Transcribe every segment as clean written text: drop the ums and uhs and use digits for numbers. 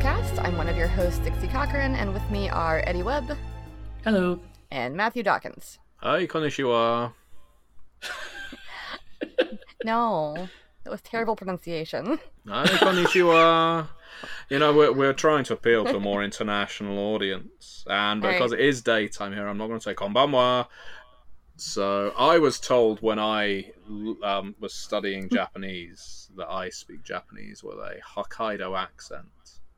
Podcast. I'm one of your hosts, Dixie Cochran, and with me are Eddie Webb. Hello. And Matthew Dawkins. Hi, konnichiwa. No, that was terrible pronunciation. Hi, konnichiwa. You know, we're trying to appeal to a more international audience, and because it is daytime here, I'm not going to say konbanwa. So I was told when I was studying Japanese that I speak Japanese with a Hokkaido accent.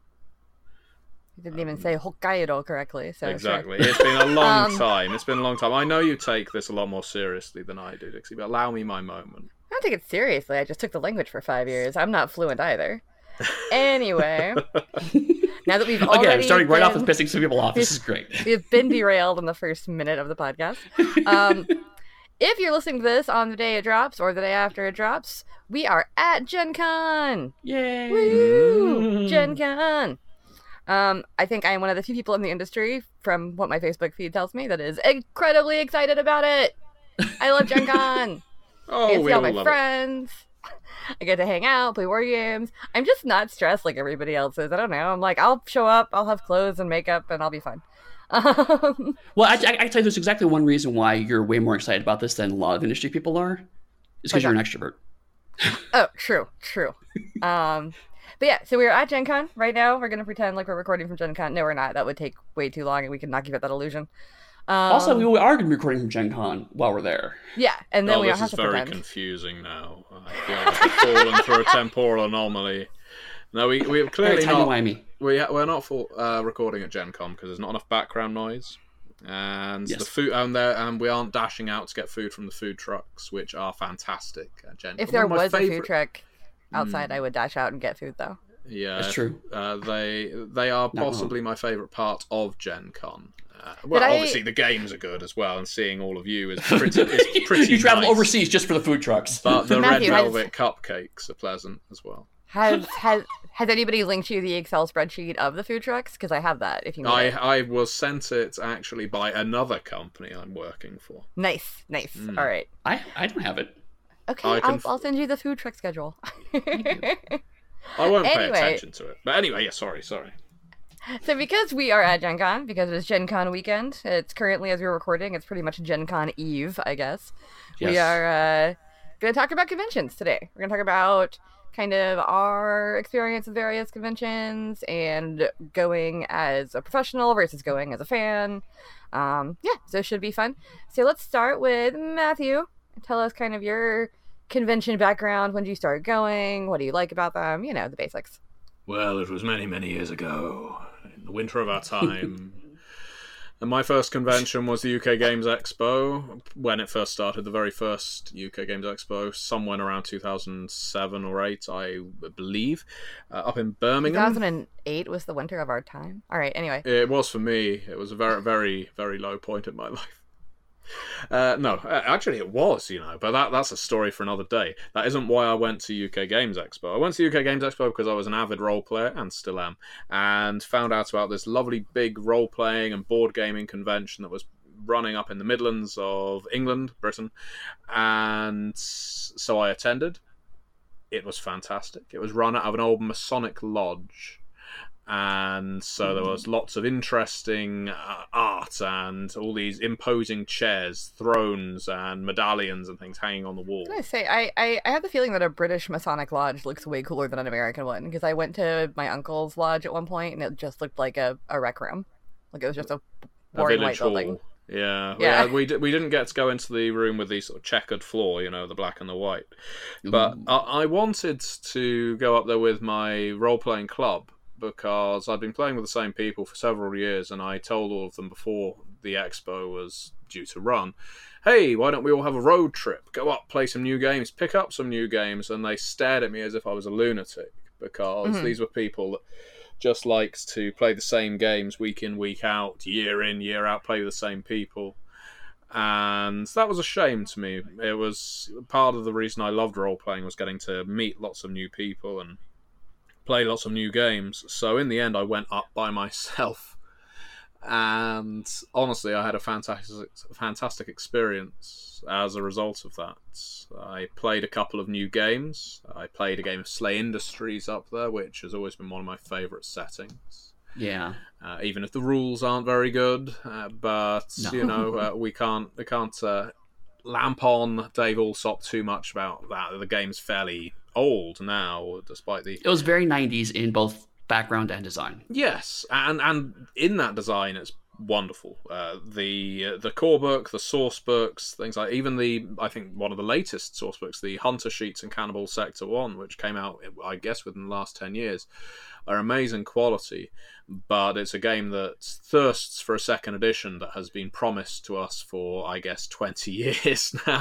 You didn't even say Hokkaido correctly. So exactly. Sure. It's been a long time. It's been a long time. I know you take this a lot more seriously than I do, Dixie, but allow me my moment. I don't take it seriously. I just took the language for 5 years. I'm not fluent either. Anyway, now that we've already I'm starting right off with pissing some people off. This is great. We've been derailed in the first minute of the podcast. If you're listening to this on the day it drops or the day after it drops, we are at Gen Con. Yay! Woo! Gen Con. I think I am one of the few people in the industry, from what my Facebook feed tells me, that is incredibly excited about it. I love Gen Con. I get to see all my friends. I get to hang out, play war games. I'm just not stressed like everybody else is. I don't know. I'm like, I'll show up, I'll have clothes and makeup, and I'll be fine. Well, I tell you, there's exactly one reason why you're way more excited about this than a lot of industry people are. It's because you're an extrovert. Oh, true. But yeah, so we're at Gen Con right now. We're going to pretend like we're recording from Gen Con. No, we're not. That would take way too long, and we could not give it that illusion. Also, we are going to be recording from Gen Con while we're there. Yeah, and then we don't have to pretend. This is very confusing now. I feel like I've fallen through a temporal anomaly. No, we're clearly not. We're not recording at Gen Con because there's not enough background noise, and the food and we aren't dashing out to get food from the food trucks, which are fantastic at Gen Con. If there was a food truck outside, I would dash out and get food though. Yeah, that's true. They are possibly my favourite part of Gen Con. Obviously the games are good as well, and seeing all of you is pretty. You travel nice. overseas just for the food trucks, but the Matthew, red velvet cupcakes are pleasant as well. Has anybody linked you the Excel spreadsheet of the food trucks? Because I have that. If you need I was sent it actually by another company I'm working for. Nice. All right. I don't have it. Okay, I'll send you the food truck schedule. I won't pay attention to it. But anyway, yeah, sorry. So because we are at Gen Con, because it's Gen Con weekend, it's currently, as we're recording, it's pretty much Gen Con Eve, I guess. Yes. We are going to talk about conventions today. We're going to talk about kind of our experience with various conventions and going as a professional versus going as a fan. So it should be fun. So let's start with Matthew. Tell us kind of your convention background. When did you start going? What do you like about them? You know, the basics. Well, it was many, many years ago, in the winter of our time. And my first convention was the UK Games Expo, when it first started, the very first UK Games Expo, somewhere around 2007 or 8, I believe, up in Birmingham. 2008 was the winter of our time. All right, anyway. It was for me. It was a very, very, very low point in my life. No, actually it was, but that's a story for another day. That isn't why I went to UK Games Expo. I went to UK Games Expo because I was an avid role player, and still am, and found out about this lovely big role-playing and board gaming convention that was running up in the Midlands of England, Britain, and so I attended. It was fantastic. It was run out of an old Masonic lodge. And so there was lots of interesting art and all these imposing chairs, thrones, and medallions and things hanging on the wall. I say, I have the feeling that a British Masonic lodge looks way cooler than an American one, because I went to my uncle's lodge at one point and it just looked like a rec room. Like it was just a boring white building. Yeah. We didn't get to go into the room with the sort of checkered floor, the black and the white. But I wanted to go up there with my role-playing club, because I'd been playing with the same people for several years, and I told all of them before the expo was due to run, hey, why don't we all have a road trip? Go up, play some new games, pick up some new games. And they stared at me as if I was a lunatic, because these were people that just likes to play the same games week in, week out, year in, year out, play with the same people. And that was a shame to me. It was part of the reason I loved role-playing, was getting to meet lots of new people and play lots of new games. So in the end, I went up by myself And honestly, I had a fantastic experience as a result of that. I played a couple of new games. I played a game of Slay Industries up there, which has always been one of my favourite settings. Yeah. Even if the rules aren't very good, but no. we can't lamp on Dave Allsop too much about that. The game's fairly old now, despite the. It was very 90s in both background and design. Yes, and in that design, it's wonderful. The core book, the source books, things like even I think one of the latest source books, the Hunter Sheets and Cannibal Sector 1, which came out, I guess, within the last 10 years, are amazing quality. But it's a game that thirsts for a second edition that has been promised to us for, I guess, 20 years now.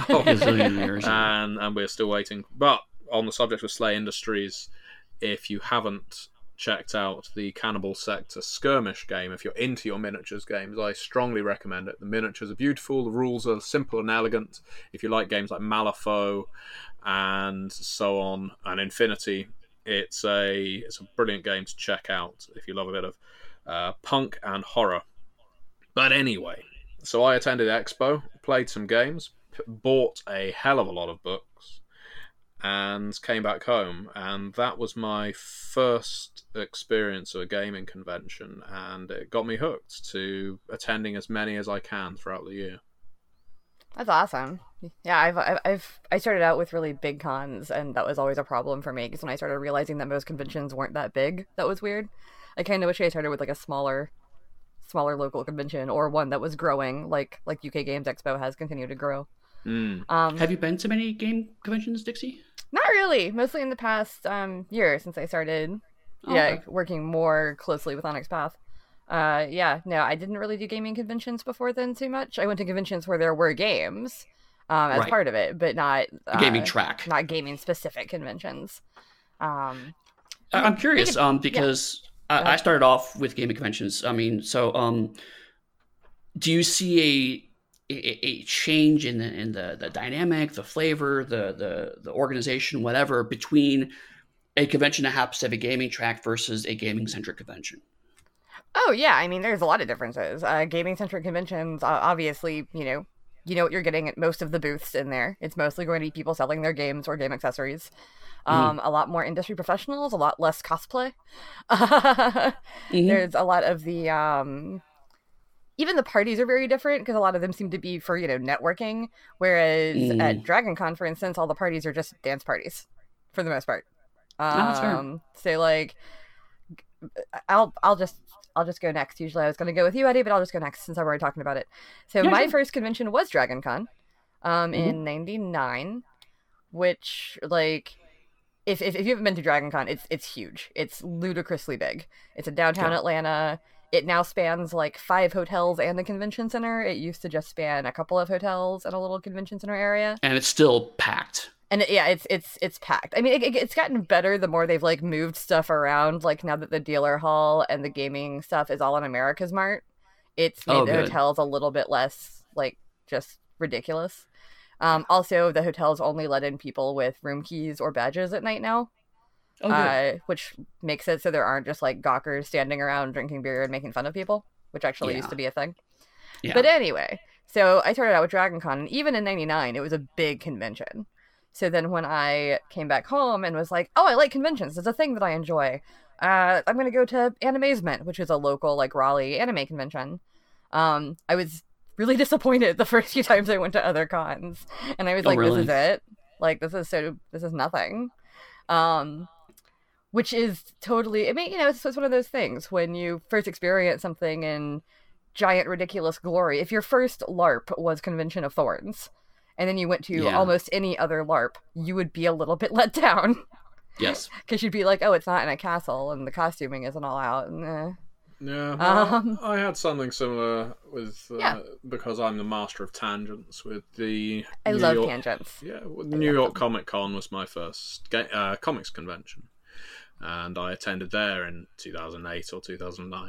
And we're still waiting. But on the subject of Slay Industries, if you haven't checked out the Cannibal Sector skirmish game, if you're into your miniatures games, I strongly recommend it. The miniatures are beautiful, the rules are simple and elegant. If you like games like Malifaux and so on, and Infinity, it's a brilliant game to check out if you love a bit of punk and horror. But anyway, so I attended Expo, played some games, bought a hell of a lot of books, and came back home, and that was my first experience of a gaming convention, and it got me hooked to attending as many as I can throughout the year. That's awesome. Yeah, I started out with really big cons, and that was always a problem for me, because when I started realizing that most conventions weren't that big, that was weird. I kind of wish I started with like a smaller local convention, or one that was growing, like UK Games Expo has continued to grow. Have you been to many game conventions, Dixie? Not really. Mostly in the past year since I started working more closely with Onyx Path. No, I didn't really do gaming conventions before then too much. I went to conventions where there were games as part of it, but not gaming track, not gaming specific conventions. I'm curious because I started off with gaming conventions. I mean, so do you see a change in the dynamic, the flavor, the organization, whatever, between a convention that happens to have a gaming track versus a gaming centric convention? Oh yeah, I mean, there's a lot of differences. Gaming centric conventions, obviously, you know what you're getting at most of the booths in there. It's mostly going to be people selling their games or game accessories. A lot more industry professionals, a lot less cosplay. There's a lot of the even the parties are very different, because a lot of them seem to be for, networking. Whereas at Dragon Con, for instance, all the parties are just dance parties for the most part. So like, I'll just go next. Usually I was going to go with you, Eddie, but I'll just go next since I'm already talking about it. So my first convention was Dragon Con in 99, which, like, if you haven't been to Dragon Con, it's huge. It's ludicrously big. It's in downtown Atlanta. It now spans like 5 hotels and the convention center. It used to just span a couple of hotels and a little convention center area. And it's still packed. And it's packed. I mean, it's gotten better the more they've like moved stuff around. Like now that the dealer hall and the gaming stuff is all in America's Mart, it's made the hotels a little bit less like just ridiculous. Also, the hotels only let in people with room keys or badges at night now. Which makes it so there aren't just like gawkers standing around drinking beer and making fun of people, which actually used to be a thing. But anyway, so I started out with Dragon Con, and even in 99 it was a big convention. So then when I came back home and was like, oh, I like conventions, it's a thing that I enjoy, I'm gonna go to Animazement, which is a local like Raleigh anime convention. I was really disappointed the first few times I went to other cons, and I was like, really? This is it? Like, this is nothing. Which is totally, I mean, it's one of those things when you first experience something in giant, ridiculous glory. If your first LARP was Convention of Thorns, and then you went to almost any other LARP, you would be a little bit let down. Yes. Because you'd be like, oh, it's not in a castle, and the costuming isn't all out. And, I had something similar with, because I'm the master of tangents, with the I love tangents. Yeah, New York Comic Con was my first comics convention. And I attended there in 2008 or 2009.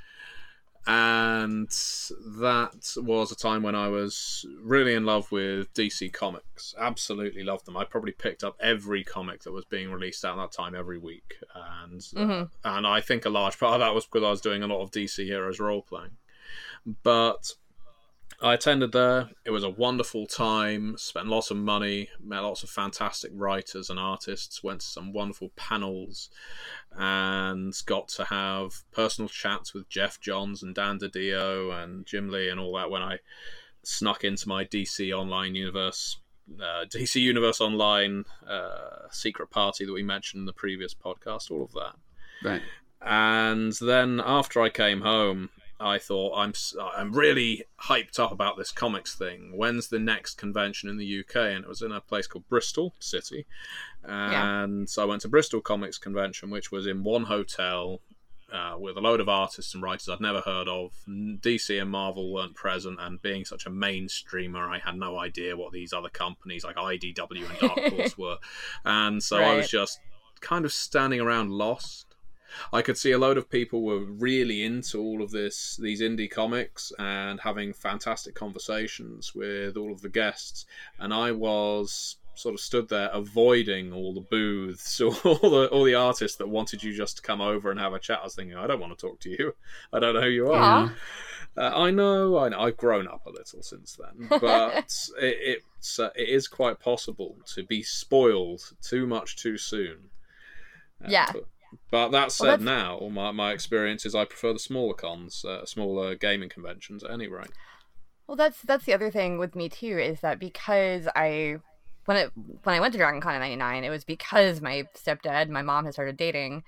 And that was a time when I was really in love with DC Comics. Absolutely loved them. I probably picked up every comic that was being released at that time every week. And I think a large part of that was because I was doing a lot of DC Heroes role-playing. But I attended there. It was a wonderful time, spent lots of money, met lots of fantastic writers and artists, went to some wonderful panels, and got to have personal chats with Jeff Johns and Dan DiDio and Jim Lee and all that when I snuck into my DC Universe Online secret party that we mentioned in the previous podcast, all of that. Right. And then after I came home, I thought, I'm really hyped up about this comics thing. When's the next convention in the UK? And it was in a place called Bristol City. And so I went to Bristol Comics Convention, which was in one hotel with a load of artists and writers I'd never heard of. DC and Marvel weren't present, and being such a mainstreamer, I had no idea what these other companies like IDW and Dark Horse were. And so I was just kind of standing around lost. I could see a load of people were really into all of these indie comics and having fantastic conversations with all of the guests, and I was sort of stood there avoiding all the booths, all the artists that wanted you just to come over and have a chat. I was thinking, I don't want to talk to you. I don't know who you are. I know. I've grown up a little since then, but it is quite possible to be spoiled too much too soon. But that said, now my experience is I prefer the smaller cons, smaller gaming conventions at any rate. Well, that's the other thing with me too, is that because when I went to Dragon Con in '99, it was because my stepdad, my mom had started dating,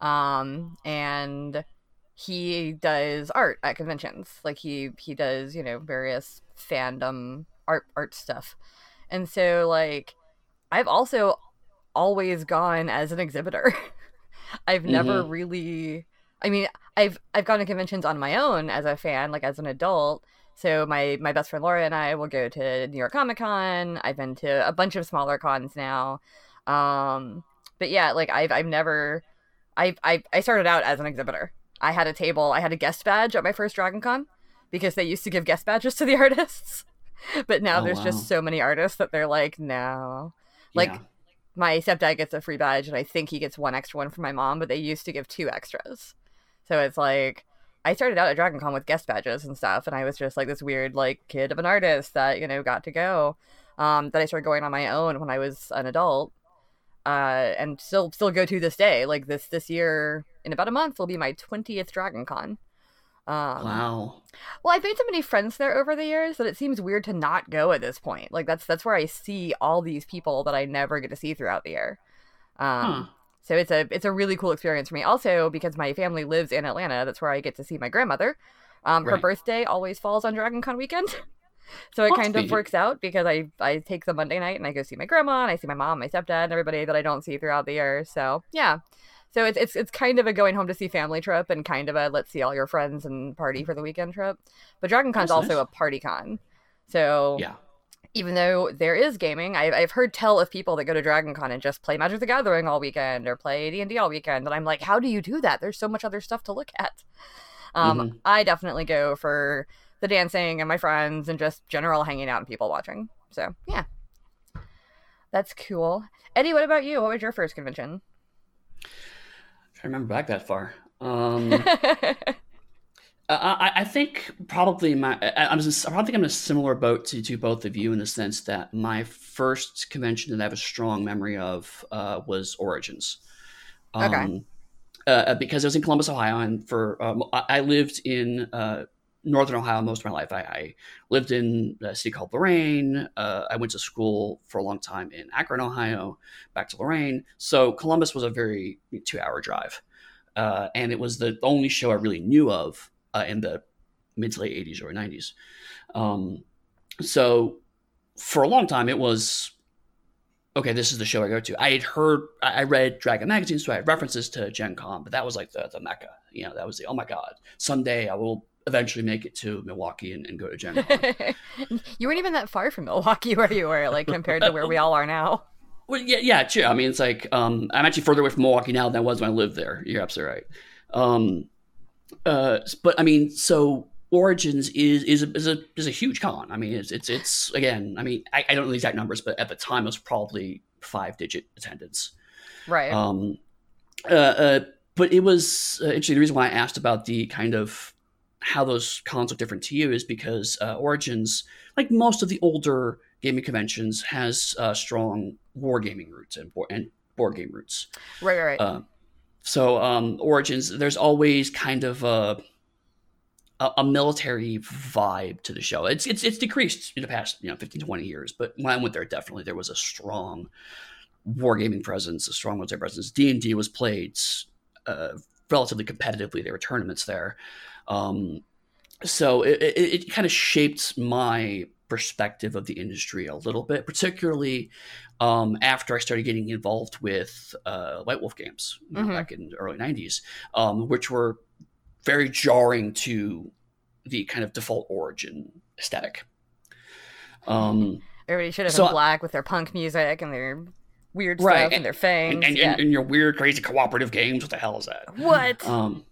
and he does art at conventions. Like he does, various fandom art stuff, and so like I've also always gone as an exhibitor. I've never really, I've gone to conventions on my own as a fan, like as an adult. So my best friend Laura and I will go to New York Comic Con. I've been to a bunch of smaller cons now. But yeah, like I started out as an exhibitor. I had a table, I had a guest badge at my first Dragon Con because they used to give guest badges to the artists. But now there's just so many artists that they're like, no. Like, my stepdad gets a free badge, and I think he gets one extra one from my mom, but they used to give 2 extras. So it's like, I started out at Dragon Con with guest badges and stuff, and I was just like this weird like kid of an artist that, got to go. That I started going on my own when I was an adult. And still go to this day. Like this year, in about a month, will be my 20th Dragon Con. Wow. Well, I've made so many friends there over the years that it seems weird to not go at this point. Like that's where I see all these people that I never get to see throughout the year. So it's a really cool experience for me. Also, because my family lives in Atlanta, that's where I get to see my grandmother. Her birthday always falls on Dragon Con weekend. So it kind of works out because I take the Monday night and I go see my grandma and I see my mom, my stepdad, and everybody that I don't see throughout the year. So yeah. So it's kind of a going home to see family trip and kind of a let's see all your friends and party for the weekend trip. But Dragon Con's also a party con. So even though there is gaming, I've heard tell of people that go to Dragon Con and just play Magic the Gathering all weekend or play D&D all weekend. And I'm like, how do you do that? There's so much other stuff to look at. I definitely go for the dancing and my friends and just general hanging out and people watching. So yeah, that's cool. Eddie, what about you? What was your first convention? I remember back that far. I think probably I think I'm in a similar boat to both of you in the sense that my first convention that I have a strong memory of was Origins. Because it was in Columbus, Ohio, and I lived in Northern Ohio most of my life. I lived in a city called Lorain. I went to school for a long time in Akron, Ohio, back to Lorain. So Columbus was a very 2-hour drive. And it was the only show I really knew of in the mid to late 80s or 90s. So for a long time, it was, okay, this is the show I go to. I read Dragon Magazine, so I had references to Gen Con, but that was like the mecca. That was oh my God, someday I will eventually make it to Milwaukee and go to Gen Con. You weren't even that far from Milwaukee where you were, like compared to where we all are now. Well, yeah, true. I mean, it's like I'm actually further away from Milwaukee now than I was when I lived there. You're absolutely right. But I mean, so Origins is a huge con. I mean, it's again. I mean, I don't know the exact numbers, but at the time it was probably 5-digit attendance. Right. But it was interesting. The reason why I asked about the kind of how those cons look different to you is because Origins, like most of the older gaming conventions, has strong wargaming roots and board game roots. Right. So Origins, there's always kind of a military vibe to the show. It's decreased in the past 15, 20 years, but when I went there, definitely there was a strong wargaming presence, a strong military presence. D&D was played relatively competitively. There were tournaments there. So it kind of shaped my perspective of the industry a little bit, particularly after I started getting involved with White Wolf games back in the early 90s, which were very jarring to the kind of default Origin aesthetic. Everybody should have been black with their punk music and their weird stuff and their fangs. And your weird, crazy cooperative games. What the hell is that? What? What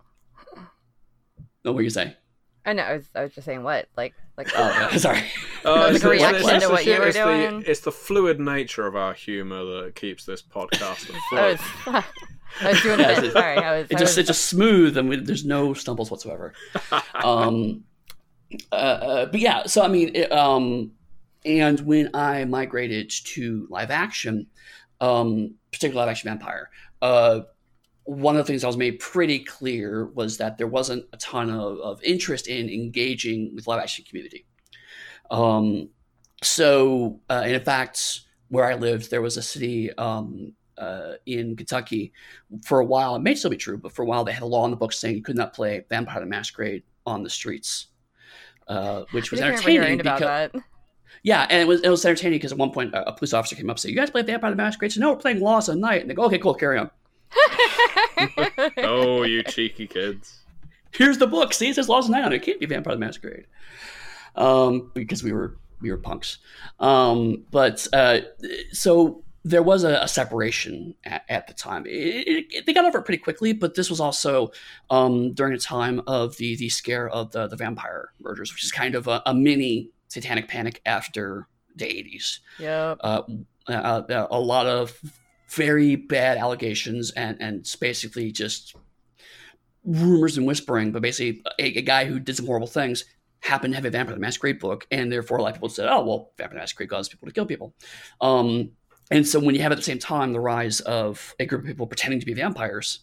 were you saying? I know. I was just saying what? Like sorry. It's a reaction to what you were doing. It's the fluid nature of our humor that keeps this podcast afloat. I was doing a bit. Sorry. It's just smooth and there's no stumbles whatsoever. But yeah, so I mean, and when I migrated to live action, particularly live action Vampire, one of the things I was made pretty clear was that there wasn't a ton of interest in engaging with live action community. And in fact, where I lived, there was a city in Kentucky for a while. It may still be true, but for a while they had a law in the books saying you could not play Vampire the Masquerade on the streets, which was entertaining. Yeah, and it was entertaining because at one point a police officer came up and said, "You guys play Vampire the Masquerade?" So no, we're playing Lost at Night. And they go, "Okay, cool, carry on." Oh, you cheeky kids! Here's the book. See, it says Lost at Night on it. It can't be Vampire the Masquerade, because we were punks. So there was a separation at the time. They got over it pretty quickly, but this was also during a time of the scare of the vampire murders, which is kind of a mini Satanic Panic after the 80s. Yep. A lot of very bad allegations and it's basically just rumors and whispering, but basically a guy who did some horrible things happened to have a Vampire the Masquerade book, and therefore a lot of people said, "Oh, well, Vampire the Masquerade causes people to kill people." And so when you have at the same time the rise of a group of people pretending to be vampires,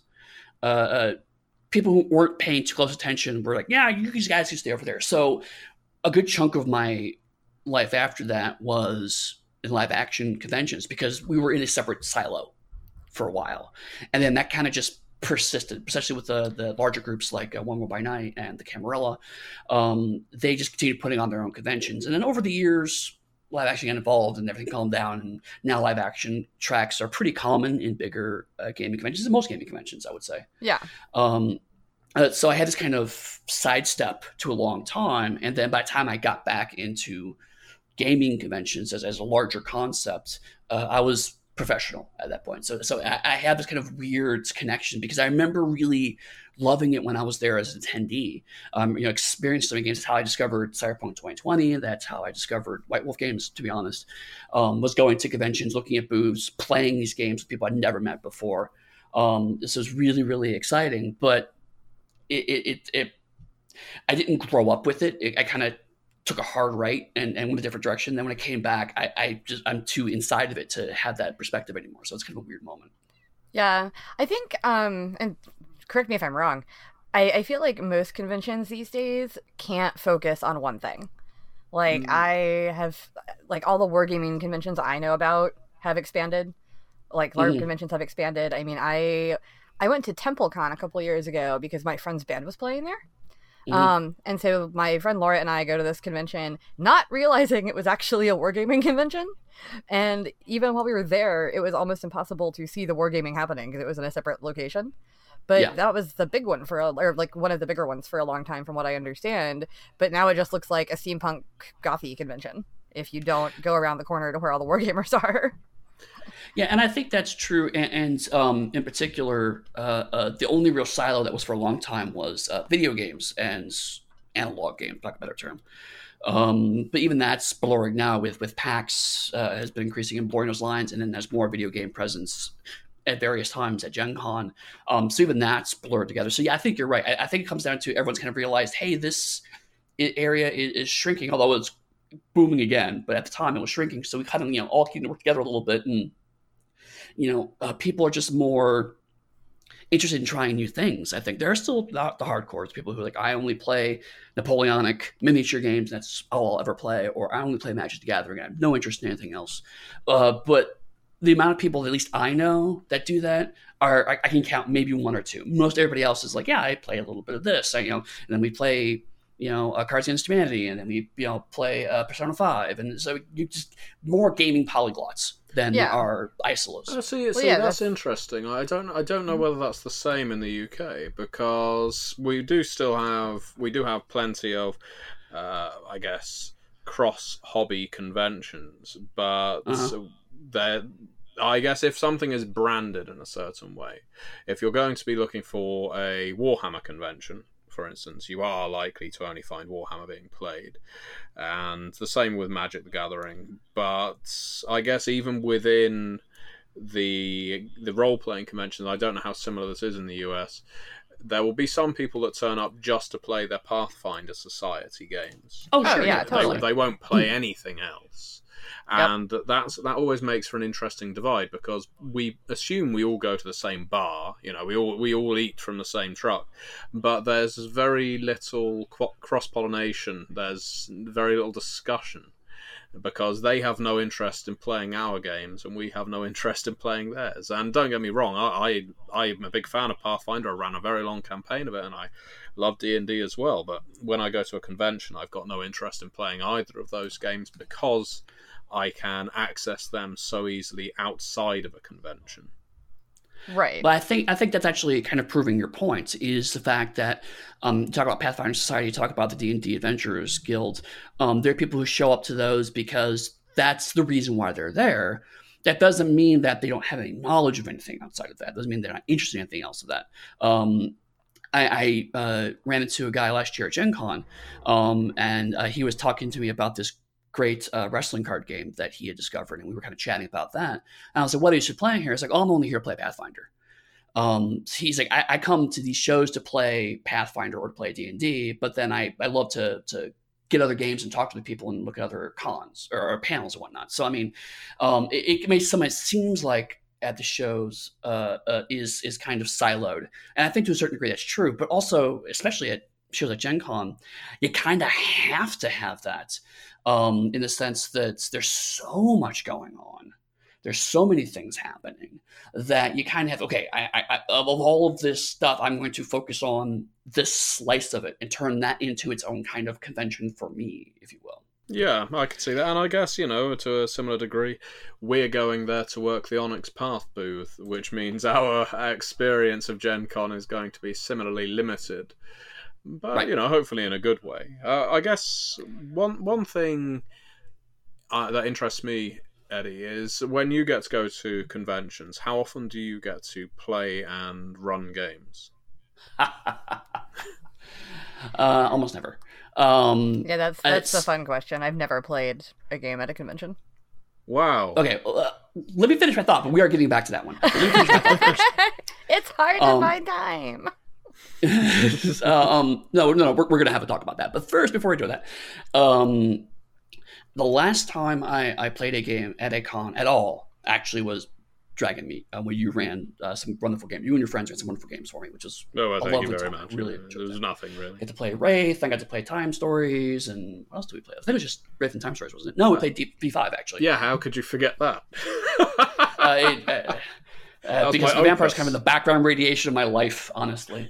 people who weren't paying too close attention were like, "Yeah, you guys can stay over there." So a good chunk of my life after that was in live action conventions because we were in a separate silo for a while. And then that kind of just persisted, especially with the larger groups like One More by Night and the Camarilla. They just continued putting on their own conventions. And then over the years, live action got involved and everything calmed down. And now live action tracks are pretty common in bigger gaming conventions, and most gaming conventions, I would say. Yeah. So I had this kind of sidestep to a long time. And then by the time I got back into gaming conventions as a larger concept, I was professional at that point. So I had this kind of weird connection because I remember really loving it when I was there as an attendee. Experienced some games. That's how I discovered Cyberpunk 2020. That's how I discovered White Wolf games, to be honest. Was going to conventions, looking at booths, playing these games with people I'd never met before. This was really, really exciting, but I didn't grow up with it. I kind of took a hard right and went a different direction. Then when I came back, I'm too inside of it to have that perspective anymore. So it's kind of a weird moment. Yeah, I think, and correct me if I'm wrong, I feel like most conventions these days can't focus on one thing. Like I have, like all the wargaming conventions I know about have expanded. Like LARP conventions have expanded. I mean, I went to TempleCon a couple years ago because my friend's band was playing there. And so my friend Laura and I go to this convention, not realizing it was actually a wargaming convention. And even while we were there, it was almost impossible to see the wargaming happening because it was in a separate location. But that was the big one or like one of the bigger ones for a long time, from what I understand. But now it just looks like a steampunk gothy convention if you don't go around the corner to where all the wargamers are. Yeah, and I think that's true. And in particular, the only real silo that was for a long time was video games and analog games, for lack of a better term. But even that's blurring now with PAX has been increasing and blurring those lines, and then there's more video game presence at various times at Gen Con. So even that's blurred together. So yeah, I think you're right. I think it comes down to everyone's kind of realized, hey, this area is shrinking, although it's booming again. But at the time it was shrinking. So we kind of, all came to work together a little bit. And, people are just more interested in trying new things. I think there are still the hardcores, people who are like, I only play Napoleonic miniature games. That's all I'll ever play. Or I only play Magic the Gathering. I have no interest in anything else. But the amount of people, at least I know, that do that I can count maybe one or two. Most everybody else is like, yeah, I play a little bit of this, and then we play, Cards Against Humanity, and then we, play Persona 5, and so you just more gaming polyglots than are isolas. That's interesting. I don't know whether that's the same in the UK, because we do have plenty of, I guess, cross hobby conventions, but I guess if something is branded in a certain way, if you're going to be looking for a Warhammer convention, for instance, you are likely to only find Warhammer being played, and the same with Magic the Gathering. But I guess even within the role-playing conventions, I don't know how similar this is in the US, there will be some people that turn up just to play their Pathfinder Society games. Oh, sure, yeah, totally. They won't play anything else. And that always makes for an interesting divide, because we assume we all go to the same bar, we all eat from the same truck, but there's very little cross-pollination, there's very little discussion, because they have no interest in playing our games and we have no interest in playing theirs. And don't get me wrong, I'm a big fan of Pathfinder. I ran a very long campaign of it, and I love D&D as well, but when I go to a convention, I've got no interest in playing either of those games, because I can access them so easily outside of a convention. Right. But I think that's actually kind of proving your point, is the fact that talk about Pathfinder Society, talk about the D&D Adventurers Guild. There are people who show up to those because that's the reason why they're there. That doesn't mean that they don't have any knowledge of anything outside of that. It doesn't mean they're not interested in anything else of that. I ran into a guy last year at Gen Con, and he was talking to me about this great wrestling card game that he had discovered, and we were kind of chatting about that. And I was like, what are you playing here? He's like, oh, I'm only here to play Pathfinder. He's like, I come to these shows to play Pathfinder or to play D&D, but then I love to get other games and talk to the people and look at other cons or panels and whatnot. So, I mean, it makes it seems like at the shows is kind of siloed. And I think to a certain degree that's true, but also, especially at shows like Gen Con, you kind of have to have that. In the sense that there's so much going on. There's so many things happening that you kind of have, okay, I of all of this stuff, I'm going to focus on this slice of it and turn that into its own kind of convention for me, if you will. Yeah, I could see that. And I guess, to a similar degree, we're going there to work the Onyx Path booth, which means our experience of Gen Con is going to be similarly limited. But, right. Hopefully in a good way. I guess one thing that interests me, Eddie, is when you get to go to conventions, how often do you get to play and run games? Almost never. Yeah, that's a fun question. I've never played a game at a convention. Wow. Okay, let me finish my thought, but we are getting back to that one. Let me finish my thought first. It's hard to find time. No, we're going to have a talk about that. But first, before we do that, the last time I played a game at a con at all actually was Dragon Meat, where you ran some wonderful games. You and your friends ran some wonderful games for me, which was thank you very time. much. Really, there was nothing really. I got to play Wraith. I got to play Time Stories, and what else did we play? I think it was just Wraith and Time Stories, wasn't it? No, we played V5 actually. Yeah, how could you forget that? Because the Vampire is kind of in the background radiation of my life, honestly.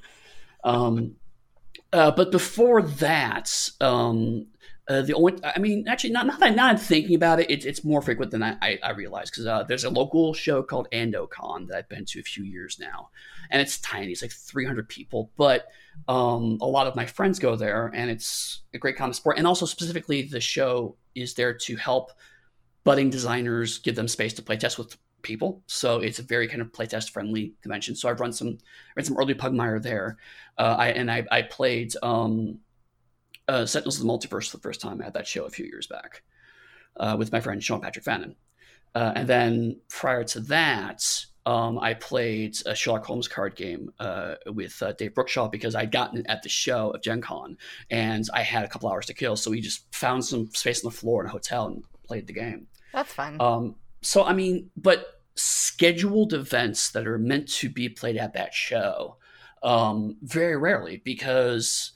But before that, the only, I mean, actually, not that I'm thinking about it, it's more frequent than I realize, because there's a local show called AndoCon that I've been to a few years now, and it's tiny. It's like 300 people, but a lot of my friends go there, and it's a great con of sport. And also, specifically, the show is there to help budding designers, give them space to play test with people. So it's a very kind of playtest friendly convention. So I've run some early Pugmire there. I played Sentinels of the Multiverse for the first time at that show a few years back with my friend Sean Patrick Fannin. And then prior to that, I played a Sherlock Holmes card game with Dave Brookshaw because I'd gotten it at the show of Gen Con, and I had a couple hours to kill, so we just found some space on the floor in a hotel and played the game. That's fun. So, I mean, but scheduled events that are meant to be played at that show, very rarely, because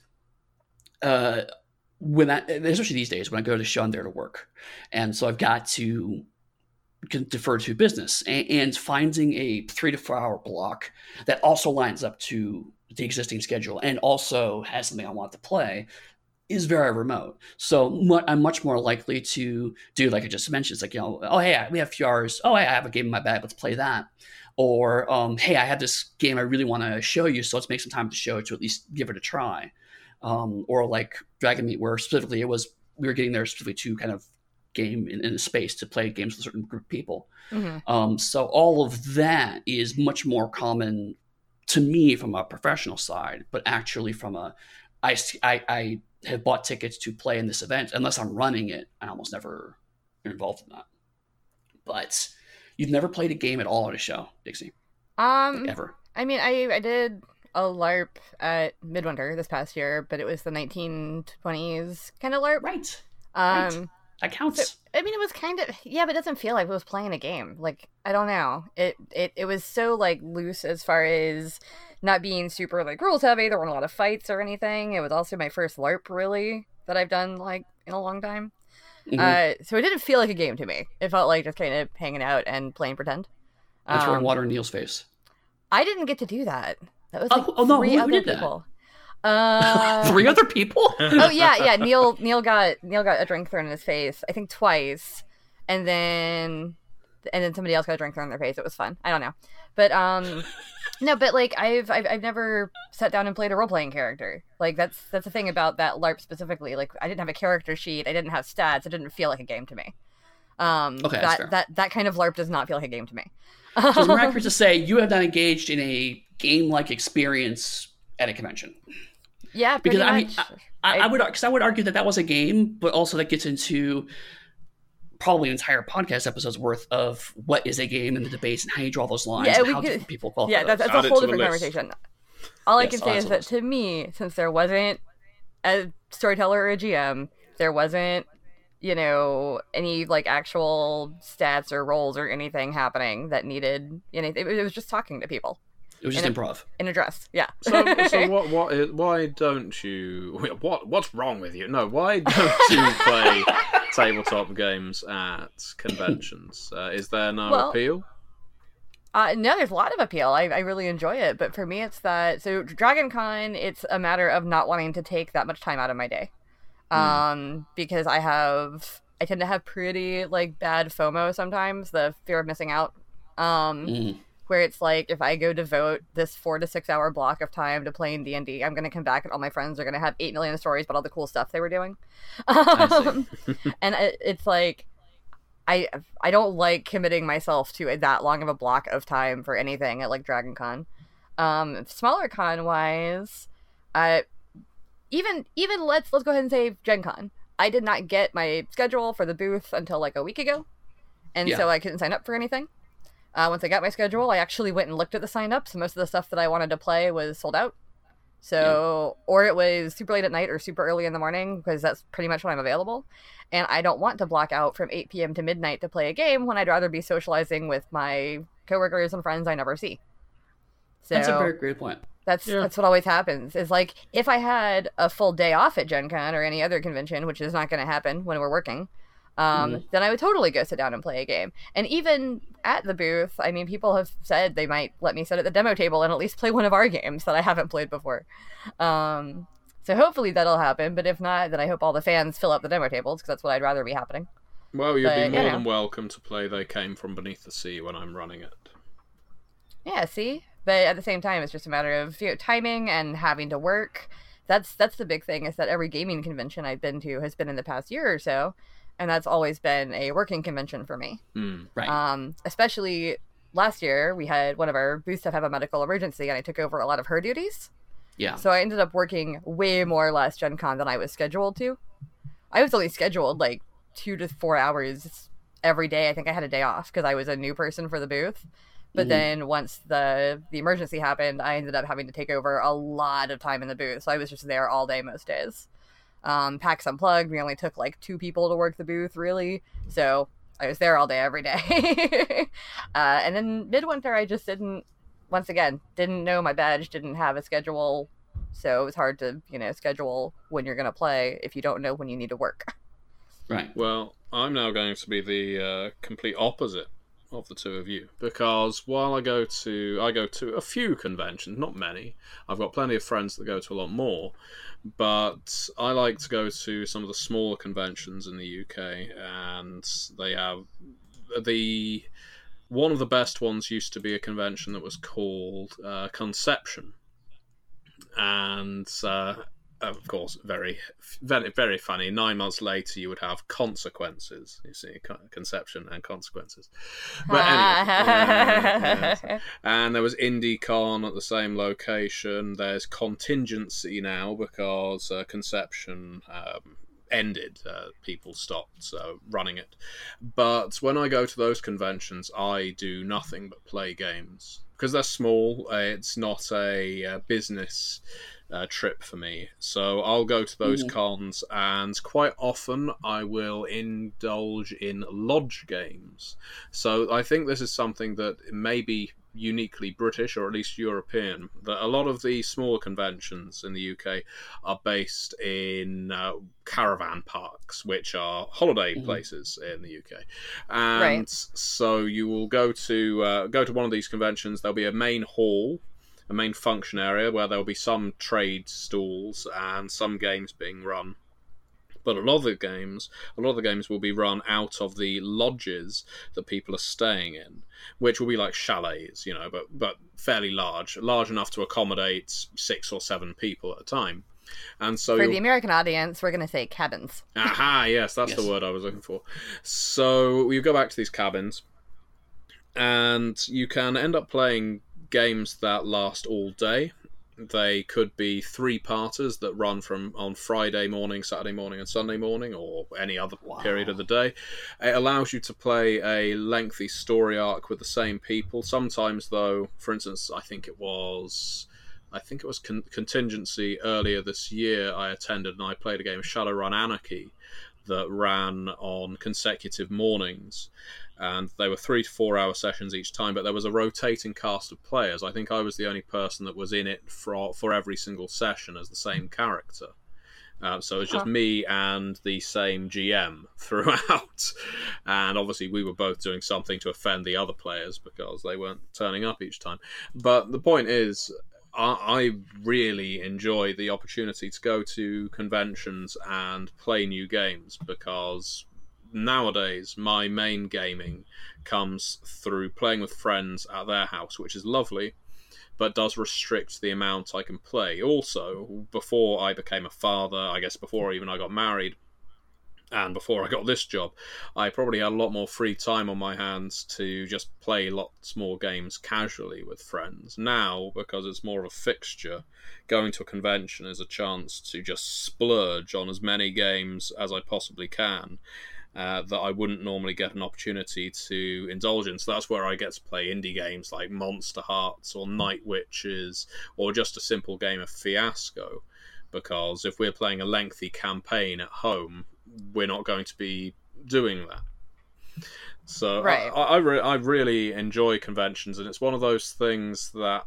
especially these days, when I go to the show, I'm there to work. And so I've got to defer to business, and finding a 3 to 4 hour block that also lines up to the existing schedule and also has something I want to play is very remote. So I'm much more likely to do, like I just mentioned, it's like, oh, hey, we have a few hours. Oh, hey, I have a game in my bag. Let's play that. Or, hey, I have this game I really want to show you, so let's make some time to show it, to at least give it a try. Or like Dragon Meat, where specifically we were getting there specifically to kind of game in a space to play games with a certain group of people. Mm-hmm. So all of that is much more common to me from a professional side, but actually from I have bought tickets to play in this event. Unless I'm running it, I almost never am involved in that. But you've never played a game at all at a show, Dixie? Like ever? I mean, I did a LARP at Midwinter this past year, but it was the 1920s kind of LARP. Right. Right. That counts. So, I mean, it was kind of, yeah, but it doesn't feel like it was playing a game. Like, I don't know. It was so, like, loose as far as not being super, like, rules heavy. There weren't a lot of fights or anything. It was also my first LARP, really, that I've done, like, in a long time. Mm-hmm. So it didn't feel like a game to me. It felt like just kind of hanging out and playing pretend. And throwing water in Neil's face. I didn't get to do that. That was like no, three who other did people. That? 3 other people? Oh yeah. Neil got a drink thrown in his face, I think twice, and then somebody else got a drink thrown in their face. It was fun. I don't know, but no, but like I've never sat down and played a role playing character. Like that's the thing about that LARP specifically. Like I didn't have a character sheet. I didn't have stats. It didn't feel like a game to me. Okay, that kind of LARP does not feel like a game to me. So it's more accurate to say you have not engaged in a game-like experience at a convention. Yeah, because much. I mean, I would argue that was a game, but also that gets into probably an entire podcast episode's worth of what is a game and the debates and how you draw those lines and how different people qualify. Yeah, that's a whole different conversation. All I can say is that to me, since there wasn't a storyteller or a GM, there wasn't, any like actual stats or roles or anything happening that needed anything. It was just talking to people. It was just improv in a dress. Yeah. So why don't you? What's wrong with you? No, why don't you play tabletop games at conventions? Is there no appeal? No, there's a lot of appeal. I really enjoy it, but for me, it's that. So Dragon Con, it's a matter of not wanting to take that much time out of my day, because I tend to have pretty like bad FOMO sometimes, the fear of missing out. Where it's like, if I go devote this 4 to 6 hour block of time to playing D&D, I'm going to come back and all my friends are going to have 8 million stories about all the cool stuff they were doing. And it's like, I don't like committing myself to that long of a block of time for anything at like Dragon Con. Smaller con wise, even let's go ahead and say Gen Con. I did not get my schedule for the booth until like a week ago. And so I couldn't sign up for anything. Once I got my schedule, I actually went and looked at the sign-ups. Most of the stuff that I wanted to play was sold out. So, or it was super late at night or super early in the morning, because that's pretty much when I'm available. And I don't want to block out from 8 p.m. to midnight to play a game when I'd rather be socializing with my coworkers and friends I never see. So that's a very great point. That's what always happens. Is like, if I had a full day off at Gen Con or any other convention, which is not going to happen when we're working, then I would totally go sit down and play a game. And even at the booth, I mean, people have said they might let me sit at the demo table and at least play one of our games that I haven't played before. So hopefully that'll happen. But if not, then I hope all the fans fill up the demo tables, because that's what I'd rather be happening. Well, you'd be more than welcome to play They Came From Beneath the Sea when I'm running it. Yeah, see? But at the same time, it's just a matter of timing and having to work. That's the big thing, is that every gaming convention I've been to has been in the past year or so. And that's always been a working convention for me. Right. Especially last year, we had one of our booth staff have a medical emergency, and I took over a lot of her duties. Yeah. So I ended up working way more last Gen Con than I was scheduled to. I was only scheduled like 2 to 4 hours every day. I think I had a day off because I was a new person for the booth. But then once the emergency happened, I ended up having to take over a lot of time in the booth. So I was just there all day most days. PAX Unplugged, we only took like 2 people to work the booth, really. So I was there all day, every day. And then Midwinter, I just didn't know my badge, didn't have a schedule. So it was hard to, schedule when you're going to play if you don't know when you need to work. Right. Well, I'm now going to be the complete opposite of the two of you, because while I go to a few conventions, not many. I've got plenty of friends that go to a lot more, but I like to go to some of the smaller conventions in the UK, and they have one of the best ones used to be a convention that was called Conception, and of course, very, very, very funny. 9 months later, you would have Consequences. You see, Conception and Consequences. But anyway, and there was IndieCon at the same location. There's Contingency now because Conception ended. People stopped running it. But when I go to those conventions, I do nothing but play games because they're small. It's not a business trip for me, so I'll go to those cons, and quite often I will indulge in lodge games. So I think this is something that may be uniquely British, or at least European, that a lot of the smaller conventions in the UK are based in caravan parks, which are holiday places in the UK. And so you will go to one of these conventions. There'll be a main hall, a main function area where there'll be some trade stalls and some games being run. But a lot of the games will be run out of the lodges that people are staying in, which will be like chalets, but fairly large enough to accommodate 6 or 7 people at a time. And so for the American audience, we're going to say cabins. Aha, yes, that's the word I was looking for. So you go back to these cabins, and you can end up playing games that last all day. They could be 3-parters that run on Friday morning, Saturday morning, and Sunday morning, or any other period of the day. It allows you to play a lengthy story arc with the same people. Sometimes, though, for instance, I think it was Contingency earlier this year I attended, and I played a game of Shadowrun Anarchy that ran on consecutive mornings. And they were 3 to 4 hour sessions each time, but there was a rotating cast of players. I think I was the only person that was in it for every single session as the same character. So it was just me and the same GM throughout. And obviously we were both doing something to offend the other players because they weren't turning up each time. But the point is, I really enjoy the opportunity to go to conventions and play new games, because nowadays my main gaming comes through playing with friends at their house, which is lovely, but does restrict the amount I can play. Also, before I became a father, I guess before even I got married, and before I got this job, I probably had a lot more free time on my hands to just play lots more games casually with friends. Now, because it's more of a fixture, going to a convention is a chance to just splurge on as many games as I possibly can. That I wouldn't normally get an opportunity to indulge in. So that's where I get to play indie games like Monster Hearts or Night Witches, or just a simple game of Fiasco. Because if we're playing a lengthy campaign at home, we're not going to be doing that. So I really enjoy conventions, and it's one of those things that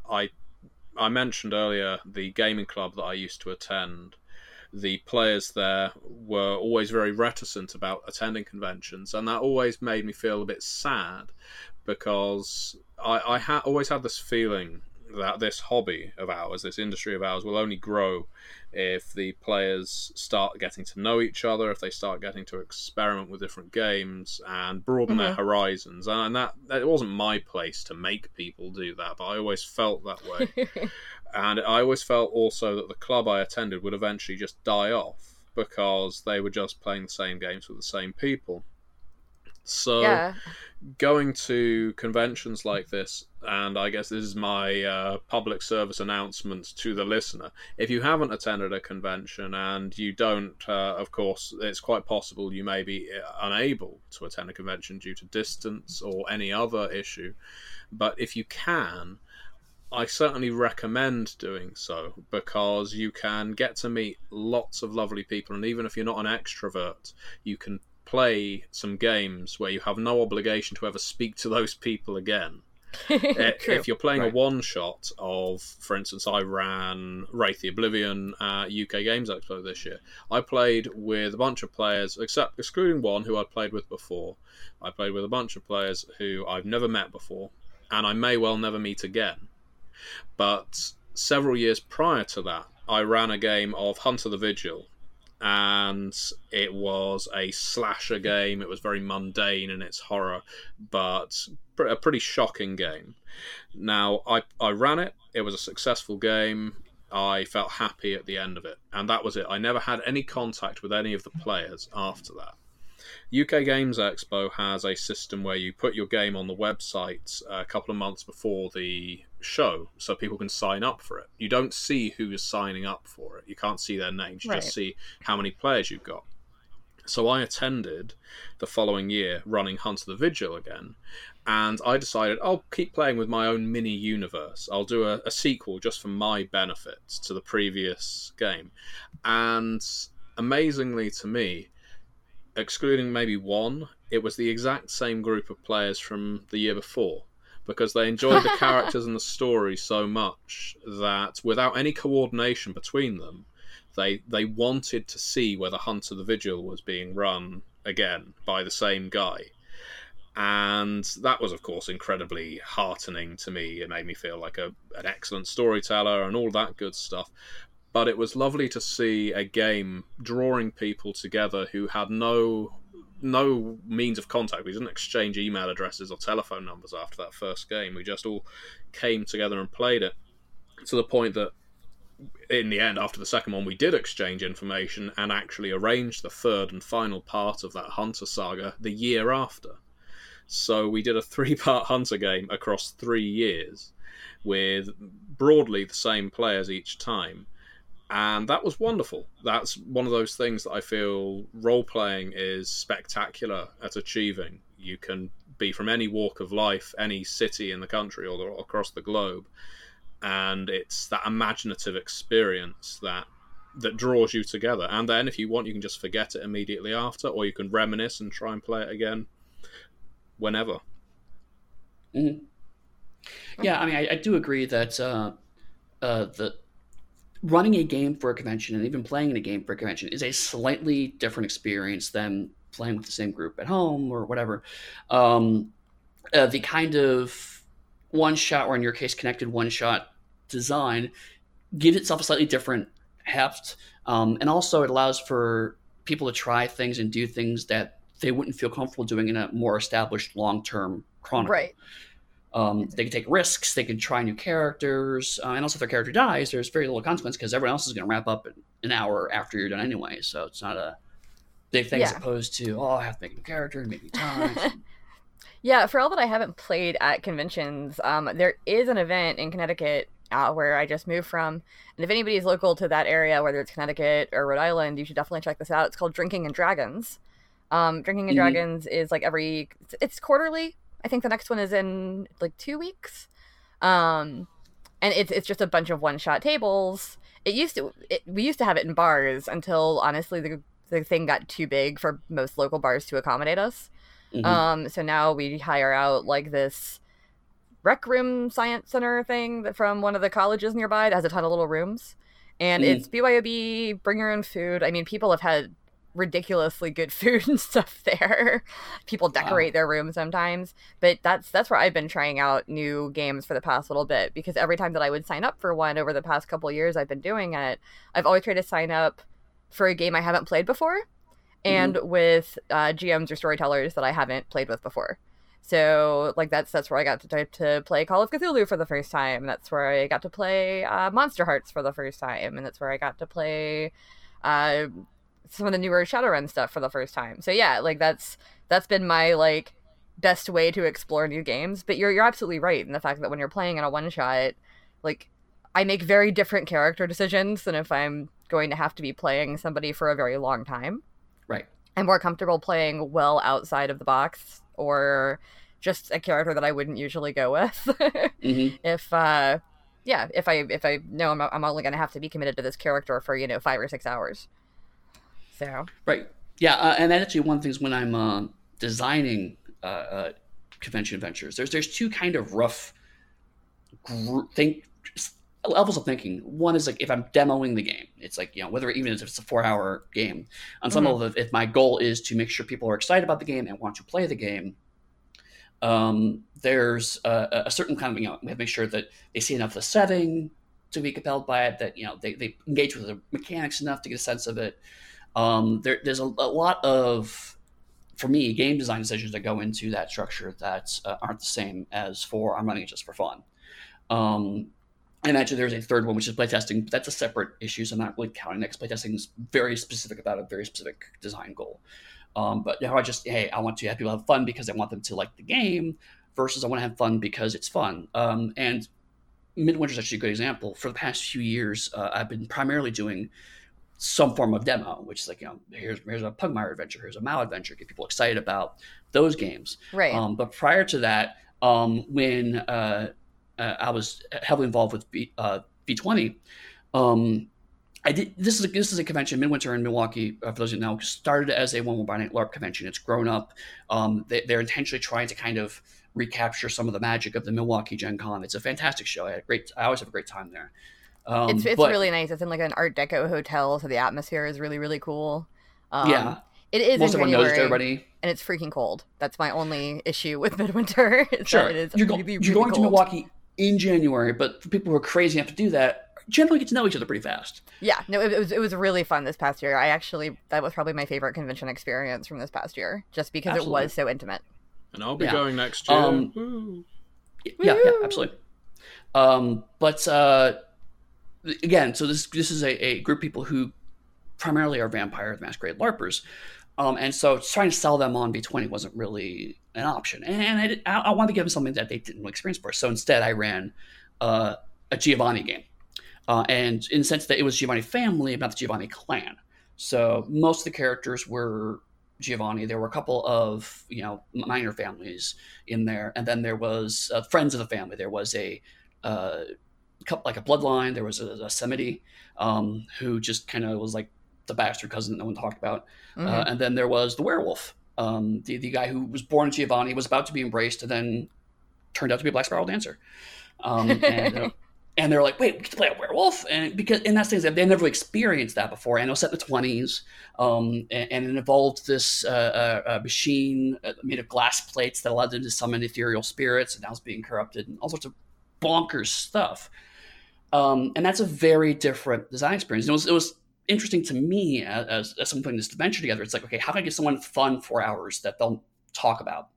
I mentioned earlier, the gaming club that I used to attend. The players there were always very reticent about attending conventions, and that always made me feel a bit sad, because I always had this feeling that this hobby of ours, this industry of ours, will only grow if the players start getting to know each other, if they start getting to experiment with different games and broaden their horizons. And that it wasn't my place to make people do that, but I always felt that way. And I always felt also that the club I attended would eventually just die off because they were just playing the same games with the same people. So going to conventions like this, and I guess this is my public service announcement to the listener, if you haven't attended a convention and you don't, of course, it's quite possible you may be unable to attend a convention due to distance or any other issue, but if you can, I certainly recommend doing so, because you can get to meet lots of lovely people, and even if you're not an extrovert, you can play some games where you have no obligation to ever speak to those people again. If you're playing a one-shot of, for instance, I ran Wraith the Oblivion at UK Games Expo this year. I played with a bunch of players, excluding one who I'd played with before. I played with a bunch of players who I've never met before, and I may well never meet again. But several years prior to that, I ran a game of Hunter the Vigil, and it was a slasher game. It was very mundane in its horror, but a pretty shocking game. Now, I ran it. It was a successful game. I felt happy at the end of it, and that was it. I never had any contact with any of the players after that. UK Games Expo has a system where you put your game on the website a couple of months before the show, so people can sign up for it. You don't see who is signing up for it. You can't see their names. You just see how many players you've got. So I attended the following year, running Hunter the Vigil again, and I decided I'll keep playing with my own mini universe. I'll do a sequel just for my benefit to the previous game. And amazingly to me, excluding maybe one, it was the exact same group of players from the year before, because they enjoyed the characters and the story so much that without any coordination between them, they wanted to see whether Hunter the Vigil was being run again by the same guy. And that was, of course, incredibly heartening to me. It made me feel like an excellent storyteller and all that good stuff. But it was lovely to see a game drawing people together who had no means of contact. We didn't exchange email addresses or telephone numbers after that first game. We just all came together and played it, to the point that in the end, after the second one, we did exchange information and actually arranged the third and final part of that Hunter saga the year after. So we did a 3-part Hunter game across 3 years with broadly the same players each time. And that was wonderful. That's one of those things that I feel role-playing is spectacular at achieving. You can be from any walk of life, any city in the country or across the globe, and it's that imaginative experience that draws you together. And then if you want, you can just forget it immediately after, or you can reminisce and try and play it again whenever. Mm-hmm. Yeah, I mean, I do agree that running a game for a convention and even playing in a game for a convention is a slightly different experience than playing with the same group at home or whatever. The kind of one-shot, or in your case, connected one-shot design gives itself a slightly different heft. And also it allows for people to try things and do things that they wouldn't feel comfortable doing in a more established long-term chronicle. Right. They can take risks, they can try new characters, and also if their character dies, there's very little consequence because everyone else is going to wrap up an hour after you're done anyway, so it's not a big thing as opposed to, I have to make a new character and make new time. Yeah, for all that I haven't played at conventions, there is an event in Connecticut where I just moved from, and if anybody's local to that area, whether it's Connecticut or Rhode Island, you should definitely check this out. It's called Drinking and Dragons. Drinking and Dragons is like it's quarterly. I think the next one is in like 2 weeks. And it's just a bunch of one-shot tables. We used to have it in bars until, honestly, the thing got too big for most local bars to accommodate us. Mm-hmm. So now we hire out like this rec room science center thing from one of the colleges nearby that has a ton of little rooms. And it's BYOB, bring your own food. I mean, people have had ridiculously good food and stuff there. People decorate their rooms sometimes, but that's where I've been trying out new games for the past little bit, because every time that I would sign up for one over the past couple of years I've been doing it, I've always tried to sign up for a game I haven't played before and with GMs or storytellers that I haven't played with before. So like that's where I got to play Call of Cthulhu for the first time. That's where I got to play Monster Hearts for the first time, and that's where I got to play some of the newer Shadowrun stuff for the first time. So yeah, like that's been my like best way to explore new games. But you're absolutely right in the fact that when you're playing in a one shot, like I make very different character decisions than if I'm going to have to be playing somebody for a very long time. Right. I'm more comfortable playing well outside of the box, or just a character that I wouldn't usually go with. Mm-hmm. If I know I'm only going to have to be committed to this character for 5 or 6 hours. So right, yeah, and that's actually one of the things when I'm designing convention adventures. There's two kind of rough levels of thinking. One is like if I'm demoing the game, it's like whether even if it's a 4-hour game. On some level, if my goal is to make sure people are excited about the game and want to play the game, there's a certain kind of we have to make sure that they see enough of the setting to be compelled by it, that they engage with the mechanics enough to get a sense of it. There's a lot of, for me, game design decisions that go into that structure that aren't the same as for I'm running it just for fun. And actually, there's a third one, which is playtesting, but that's a separate issue, so I'm not really counting that, because playtesting is very specific about a very specific design goal. But now I want to have people have fun because I want them to like the game, versus I want to have fun because it's fun. And Midwinter is actually a good example. For the past few years, I've been primarily doing some form of demo, which is like, here's a Pugmire adventure, here's a Mao adventure, get people excited about those games. Right. But prior to that, when I was heavily involved with V20, this is a convention, Midwinter in Milwaukee, for those who know, started as a One More by Night LARP convention. It's grown up. They're intentionally trying to kind of recapture some of the magic of the Milwaukee Gen Con. It's a fantastic show. I always have a great time there. It's really nice. It's in like an Art Deco hotel, so the atmosphere is really, really cool. Yeah. It is most in everyone January, knows everybody. And it's freaking cold. That's my only issue with Midwinter. Sure. It is you're really going cold. to Milwaukee in January, but for people who are crazy enough to do that, generally get to know each other pretty fast. Yeah, no, it was really fun this past year. That was probably my favorite convention experience from this past year, just because Absolutely. it was so intimate. And I'll be going next year. Yeah, absolutely. But again, so this is a group of people who primarily are Vampire the Masquerade LARPers. And so trying to sell them on V20 wasn't really an option. And I wanted to give them something that they didn't experience before. So instead I ran a Giovanni game. And in the sense that it was Giovanni family, not the Giovanni clan. So most of the characters were Giovanni. There were a couple of minor families in there, and then there was friends of the family. There was a like a bloodline. There was a Semite who just kind of was like the bastard cousin that no one talked about. Mm-hmm. And then there was the werewolf, the guy who was born Giovanni, was about to be embraced, and then turned out to be a Black Spiral dancer. And they're like, wait, we get to play a werewolf? And that's things that they never experienced that before. And it was set in the 20s. And it involved this machine made of glass plates that allowed them to summon ethereal spirits, and now it's being corrupted, and all sorts of bonkers stuff. And that's a very different design experience. And it was interesting to me as someone putting this adventure together. It's like, okay, how can I give someone fun 4 hours that they'll talk about?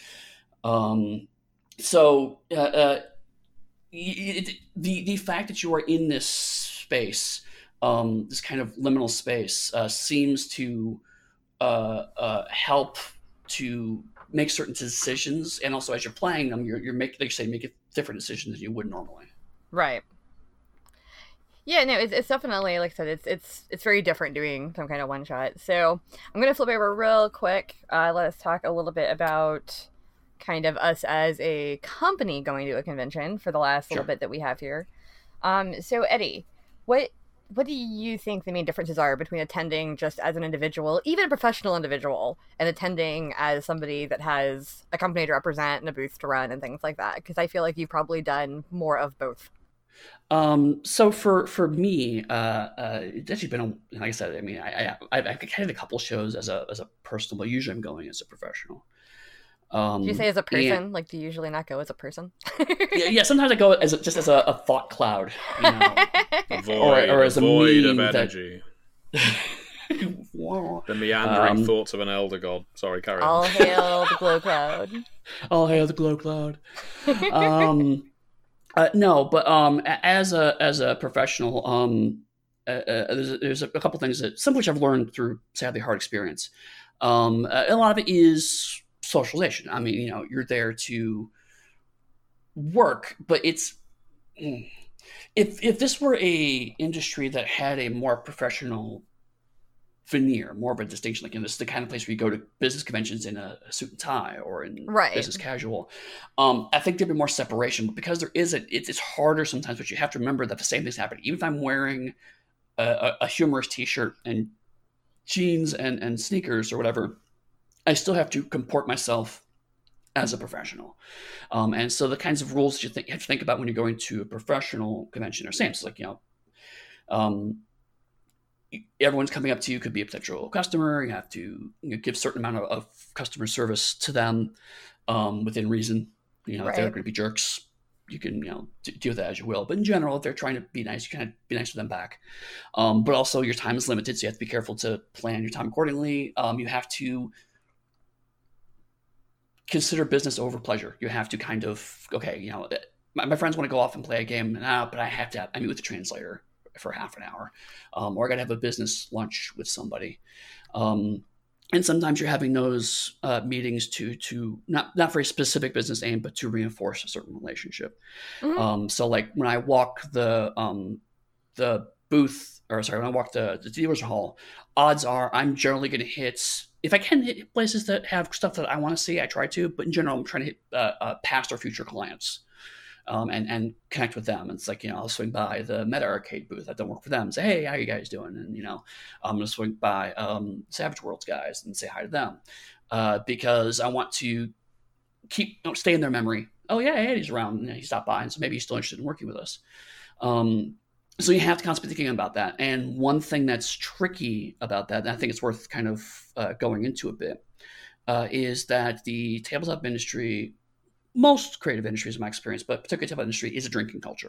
The fact that you are in this space, this kind of liminal space, seems to help to make certain decisions, and also as you're playing them, you're making, like you say, make a different decision than you would normally. Right. Yeah, no, it's definitely, like I said, it's very different doing some kind of one shot. So I'm gonna flip over real quick. Let us talk a little bit about kind of us as a company going to a convention for the last little bit that we have here. So Eddie, what do you think the main differences are between attending just as an individual, even a professional individual, and attending as somebody that has a company to represent and a booth to run and things like that? Because I feel like you've probably done more of both. So for me, it's actually been, like I said, I mean, I've had a couple shows as a personal, but usually I'm going as a professional. Do you say as a person? Like, do you usually not go as a person? yeah. Sometimes I go just as a thought cloud, a void, or as a void of energy. The meandering thoughts of an elder god. Sorry, carry on. All hail the glow cloud. All hail the glow cloud. No, but as a professional, there's a couple things that some of which I've learned through sadly hard experience. A lot of it is socialization. I mean, you're there to work, but it's if this were a industry that had a more professional veneer, more of a distinction, like this is the kind of place where you go to business conventions in a suit and tie or in business casual. I think there'd be more separation, but because there isn't, it's harder sometimes. But you have to remember that the same thing's happening. Even if I'm wearing a humorous T-shirt and jeans and sneakers or whatever, I still have to comport myself as a professional. And so the kinds of rules that you have to think about when you're going to a professional convention are same. So like, everyone's coming up to you, could be a potential customer. You have to give a certain amount of customer service to them within reason. If they're going to be jerks, you can deal with that as you will. But in general, if they're trying to be nice, you kind of be nice to them back. But also your time is limited, so you have to be careful to plan your time accordingly. You have to consider business over pleasure. You have to kind of, my friends want to go off and play a game, but I meet with the translator for half an hour, or I got to have a business lunch with somebody. And sometimes you're having those meetings to not for a specific business aim, but to reinforce a certain relationship. Mm-hmm. So like when I walk the booth, when I walk the dealer's hall, odds are I'm generally going to hit, if I can hit places that have stuff that I want to see, I try to, but in general, I'm trying to hit past or future clients. And connect with them. It's like, I'll swing by the Meta Arcade booth. I don't work for them. Say, hey, how you guys doing? And, I'm going to swing by Savage Worlds guys and say hi to them because I want to stay in their memory. Oh, yeah, Eddie's around. And he stopped by, and so maybe he's still interested in working with us. So you have to constantly thinking about that. And one thing that's tricky about that, and I think it's worth kind of going into a bit, is that the tabletop industry, most creative industries in my experience, but particularly tabletop industry, is a drinking culture.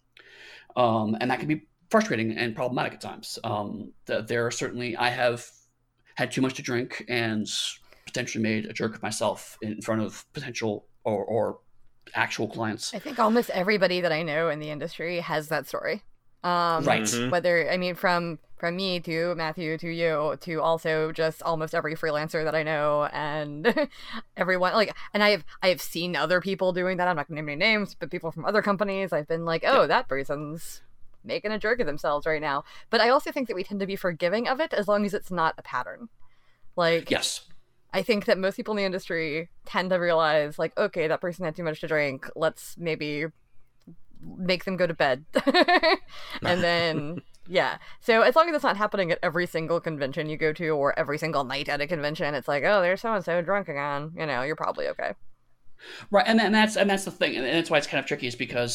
And that can be frustrating and problematic at times. There are certainly, I have had too much to drink and potentially made a jerk of myself in front of potential or actual clients. I think almost everybody that I know in the industry has that story. Right. Whether, from me to Matthew to you to also just almost every freelancer that I know and everyone, and I have seen other people doing that. I'm not going to name any names, but people from other companies, I've been like, oh, that person's making a jerk of themselves right now. But I also think that we tend to be forgiving of it as long as it's not a pattern. Yes. I think that most people in the industry tend to realize, okay, that person had too much to drink. Let's maybe make them go to bed. And then so as long as it's not happening at every single convention you go to or every single night at a convention, it's like, oh, there's so and so drunk again, you're probably okay. Right. And that's the thing, and that's why it's kind of tricky, is because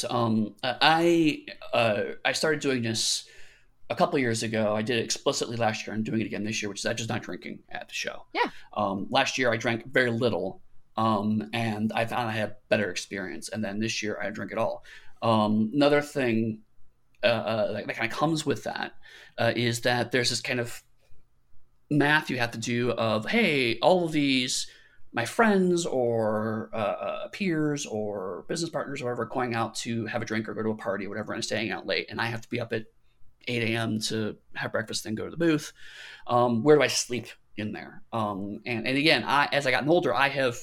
I started doing this a couple of years ago. I did it explicitly last year. I'm doing it again this year, which is just not drinking at the show. Last year I drank very little, and I found I had better experience, and then this year I drank it all. Another thing that kind of comes with that is that there's this kind of math you have to do of, hey, all of these, my friends or peers or business partners or whatever, going out to have a drink or go to a party or whatever, and staying out late, and I have to be up at 8 a.m. to have breakfast, then go to the booth. Where do I sleep in there? And again, as I gotten older, I have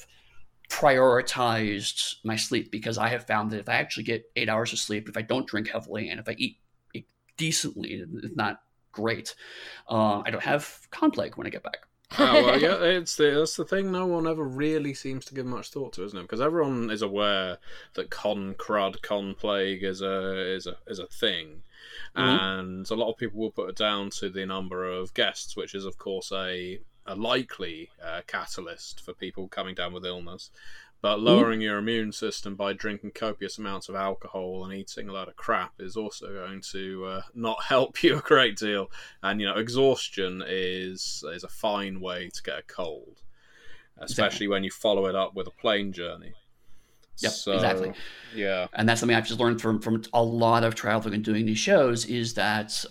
prioritized my sleep, because I have found that if I actually get 8 hours of sleep, if I don't drink heavily, and if I eat decently, if not great, I don't have conflict when I get back. That's the thing no one ever really seems to give much thought to, isn't it? Because everyone is aware that con plague is a thing. Mm-hmm. And a lot of people will put it down to the number of guests, which is of course a likely catalyst for people coming down with illness. But lowering your immune system by drinking copious amounts of alcohol and eating a lot of crap is also going to not help you a great deal. And exhaustion is a fine way to get a cold, especially when you follow it up with a plane journey. Yep, exactly. Yeah, and that's something I've just learned from a lot of traveling and doing these shows, is that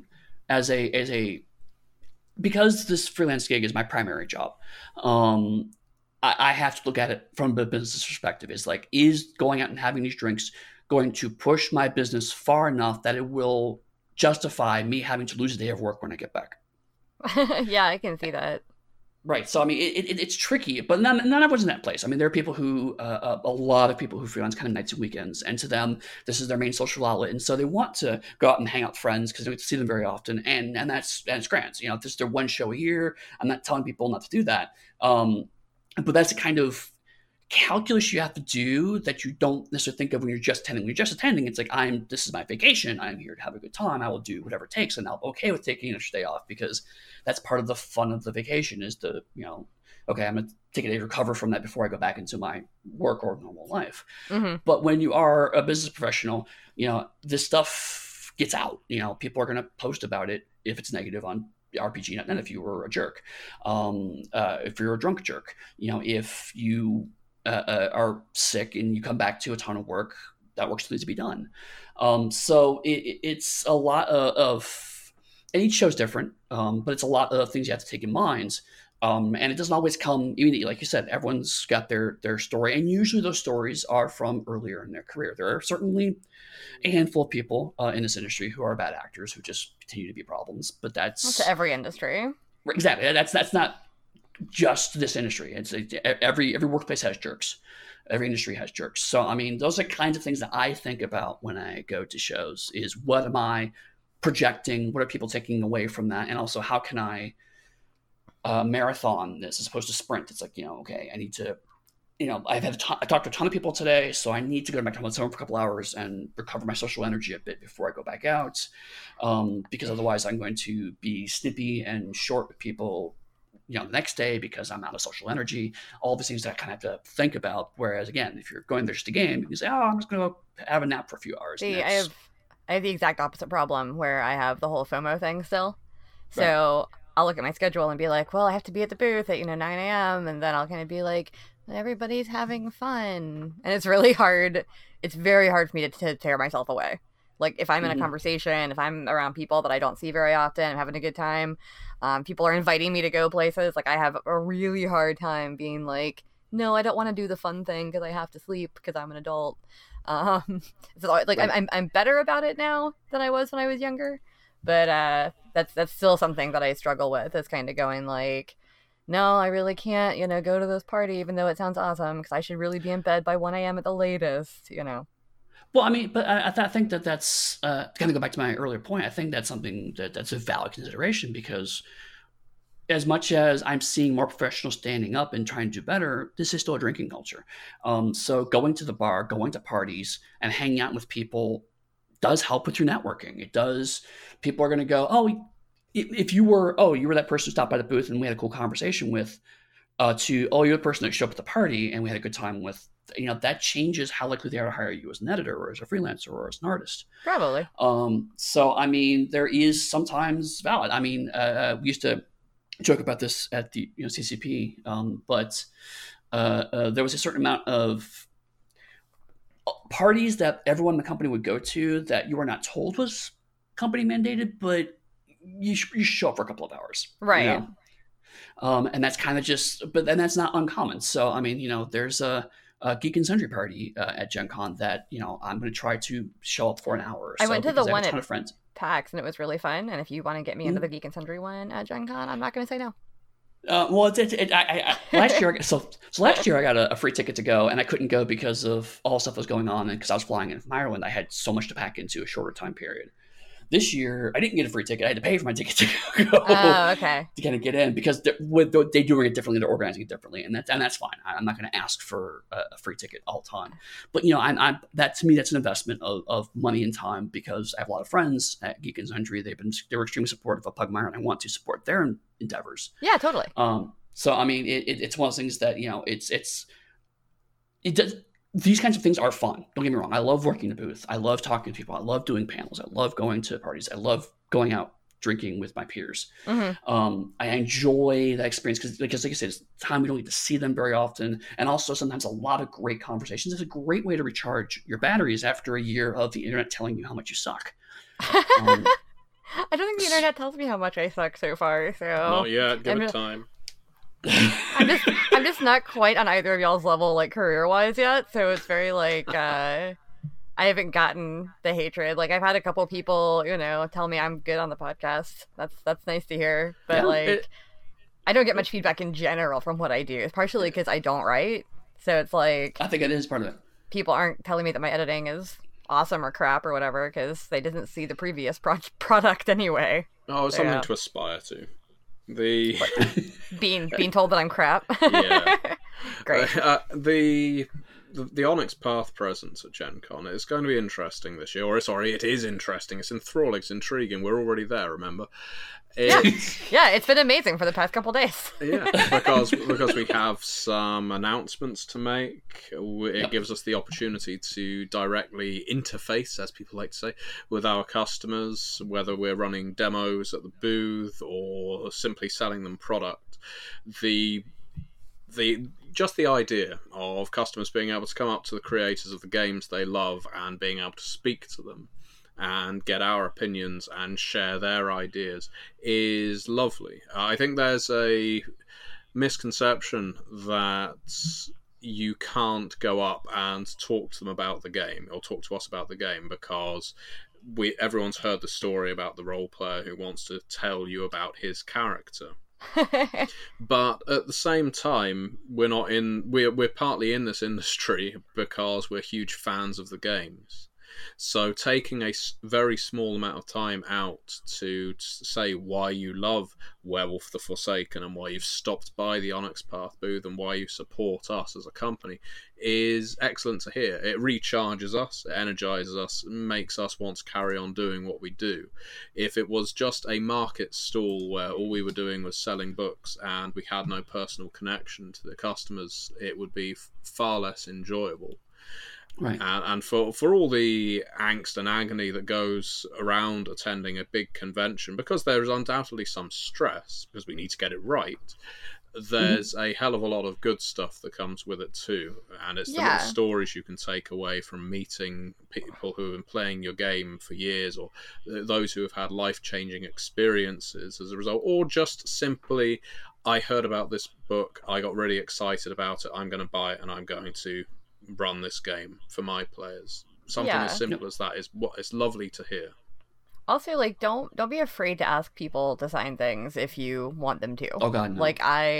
because this freelance gig is my primary job, I have to look at it from the business perspective. Is like, is going out and having these drinks going to push my business far enough that it will justify me having to lose a day of work when I get back. Yeah, I can see that. Right. So, I mean, it's tricky, but not everyone's in that place. I mean, there are people who, a lot of people who freelance kind of nights and weekends, and to them, this is their main social outlet. And so they want to go out and hang out with friends because they don't get to see them very often. And that's grand. You know, this is their one show a year. I'm not telling people not to do that. But that's the kind of calculus you have to do that you don't necessarily think of when you're just attending. When you're just attending, it's like, this is my vacation. I'm here to have a good time. I will do whatever it takes. And I'm okay with taking an extra day off because that's part of the fun of the vacation is to, okay, I'm going to take a day to recover from that before I go back into my work or normal life. Mm-hmm. But when you are a business professional, this stuff gets out. People are going to post about it if it's negative on RPG.net if you were a jerk. If you're a drunk jerk, if you are sick and you come back to a ton of work, that work still needs to be done. So it's a lot of, and each show's different, but it's a lot of things you have to take in mind. And it doesn't always come immediately. Like you said, everyone's got their story. And usually those stories are from earlier in their career. There are certainly a handful of people in this industry who are bad actors who just continue to be problems. But that's every industry. Exactly. That's not just this industry. It's every workplace has jerks. Every industry has jerks. So, I mean, those are the kinds of things that I think about when I go to shows is what am I projecting? What are people taking away from that? And also, how can I marathon this as opposed to sprint? It's like, okay, I need to, I talked to a ton of people today, so I need to go to my comfort zone for a couple hours and recover my social energy a bit before I go back out, because otherwise I'm going to be snippy and short with people, the next day because I'm out of social energy. All these things that I kind of have to think about. Whereas again, if you're going there just a game, you can say, "Oh, I'm just going to have a nap for a few hours." See, I have the exact opposite problem where I have the whole FOMO thing still. So right. I'll look at my schedule and be like, well, I have to be at the booth at 9 a.m. and then I'll kind of be like, everybody's having fun, and it's really hard. It's very hard for me to tear myself away. Like if I'm in a conversation, if I'm around people that I don't see very often, I'm having a good time. People are inviting me to go places. Like I have a really hard time being like, no, I don't want to do the fun thing because I have to sleep because I'm an adult. So like right. I'm better about it now than I was when I was younger, but that's still something that I struggle with. Is kind of going like, no, I really can't, go to this party even though it sounds awesome because I should really be in bed by 1 a.m. at the latest, Well, I mean, but I think that's kind of go back to my earlier point. I think that's something that's a valid consideration because as much as I'm seeing more professionals standing up and trying to do better, this is still a drinking culture. So going to the bar, going to parties, and hanging out with people does help with your networking. It does. People are going to go, oh, if you were that person who stopped by the booth and we had a cool conversation with, to, oh, you're the person that showed up at the party and we had a good time with. That changes how likely they are to hire you as an editor or as a freelancer or as an artist. Probably. So, I mean, there is sometimes valid. I mean, we used to joke about this at the CCP, but there was a certain amount of parties that everyone in the company would go to that you were not told was company mandated, but you show up for a couple of hours. Right. And that's kind of then that's not uncommon. So, I mean, there's a Geek and Sundry party at Gen Con that, I'm going to try to show up for an hour or so. I went to the one at friends. PAX and it was really fun. And if you want to get me into the Geek and Sundry one at Gen Con, I'm not going to say no. Well, last year, so last year I got a free ticket to go and I couldn't go because of all the stuff that was going on. And because I was flying in from Ireland, I had so much to pack into a shorter time period. This year, I didn't get a free ticket. I had to pay for my ticket to go okay. to kind of get in because they doing it differently. They're organizing it differently, and that's fine. I'm not going to ask for a free ticket all the time. But I'm that to me that's an investment of money and time because I have a lot of friends at Geek and Sundry. They were extremely supportive of Pugmire, and I want to support their endeavors. Yeah, totally. So I mean, it's one of those things that it does. These kinds of things are fun. Don't get me wrong. I love working the booth. I love talking to people. I love doing panels. I love going to parties. I love going out drinking with my peers. Mm-hmm. I enjoy that experience because like I said, it's time we don't get to see them very often. And also sometimes a lot of great conversations. It's a great way to recharge your batteries after a year of the internet telling you how much you suck. I don't think the internet tells me how much I suck so far. So not yet. Give it time. I'm just not quite on either of y'all's level, like career wise yet. So it's very like, I haven't gotten the hatred. Like, I've had a couple people, tell me I'm good on the podcast. That's nice to hear. But I don't get much feedback in general from what I do. It's partially because I don't write, so it's like I think it is part of it. People aren't telling me that my editing is awesome or crap or whatever because they didn't see the previous product anyway. Oh, it's something to aspire to. Being told that I'm crap. Yeah. Great. The Onyx Path presence at Gen Con is going to be interesting this year. Or, sorry, it is interesting. It's enthralling. It's intriguing. We're already there, remember? Yeah, it's been amazing for the past couple days. Yeah, because we have some announcements to make. It gives us the opportunity to directly interface, as people like to say, with our customers, whether we're running demos at the booth or simply selling them product. Just the idea of customers being able to come up to the creators of the games they love and being able to speak to them and get our opinions and share their ideas is lovely. I think there's a misconception that you can't go up and talk to them about the game or talk to us about the game because everyone's heard the story about the role player who wants to tell you about his character. But at the same time, we're partly in this industry because we're huge fans of the games. So taking a very small amount of time out to say why you love Werewolf the Forsaken and why you've stopped by the Onyx Path booth and why you support us as a company is excellent to hear. It recharges us, it energizes us, makes us want to carry on doing what we do. If it was just a market stall where all we were doing was selling books and we had no personal connection to the customers, it would be far less enjoyable. Right. And for all the angst and agony that goes around attending a big convention, because there is undoubtedly some stress, because we need to get it right, there's a hell of a lot of good stuff that comes with it too. And it's the little stories you can take away from meeting people who have been playing your game for years, or those who have had life-changing experiences as a result, or just simply, I heard about this book, I got really excited about it, I'm going to buy it and I'm going to run this game for my players. Something as simple as that is what it's lovely to hear. Also, like, don't be afraid to ask people to sign things if you want them to. Oh god, no. Like,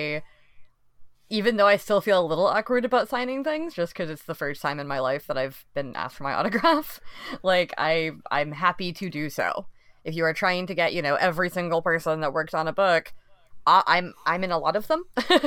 even though I still feel a little awkward about signing things, just because it's the first time in my life that I've been asked for my autograph, like, I'm happy to do so. If you are trying to get, every single person that works on a book, I'm in a lot of them.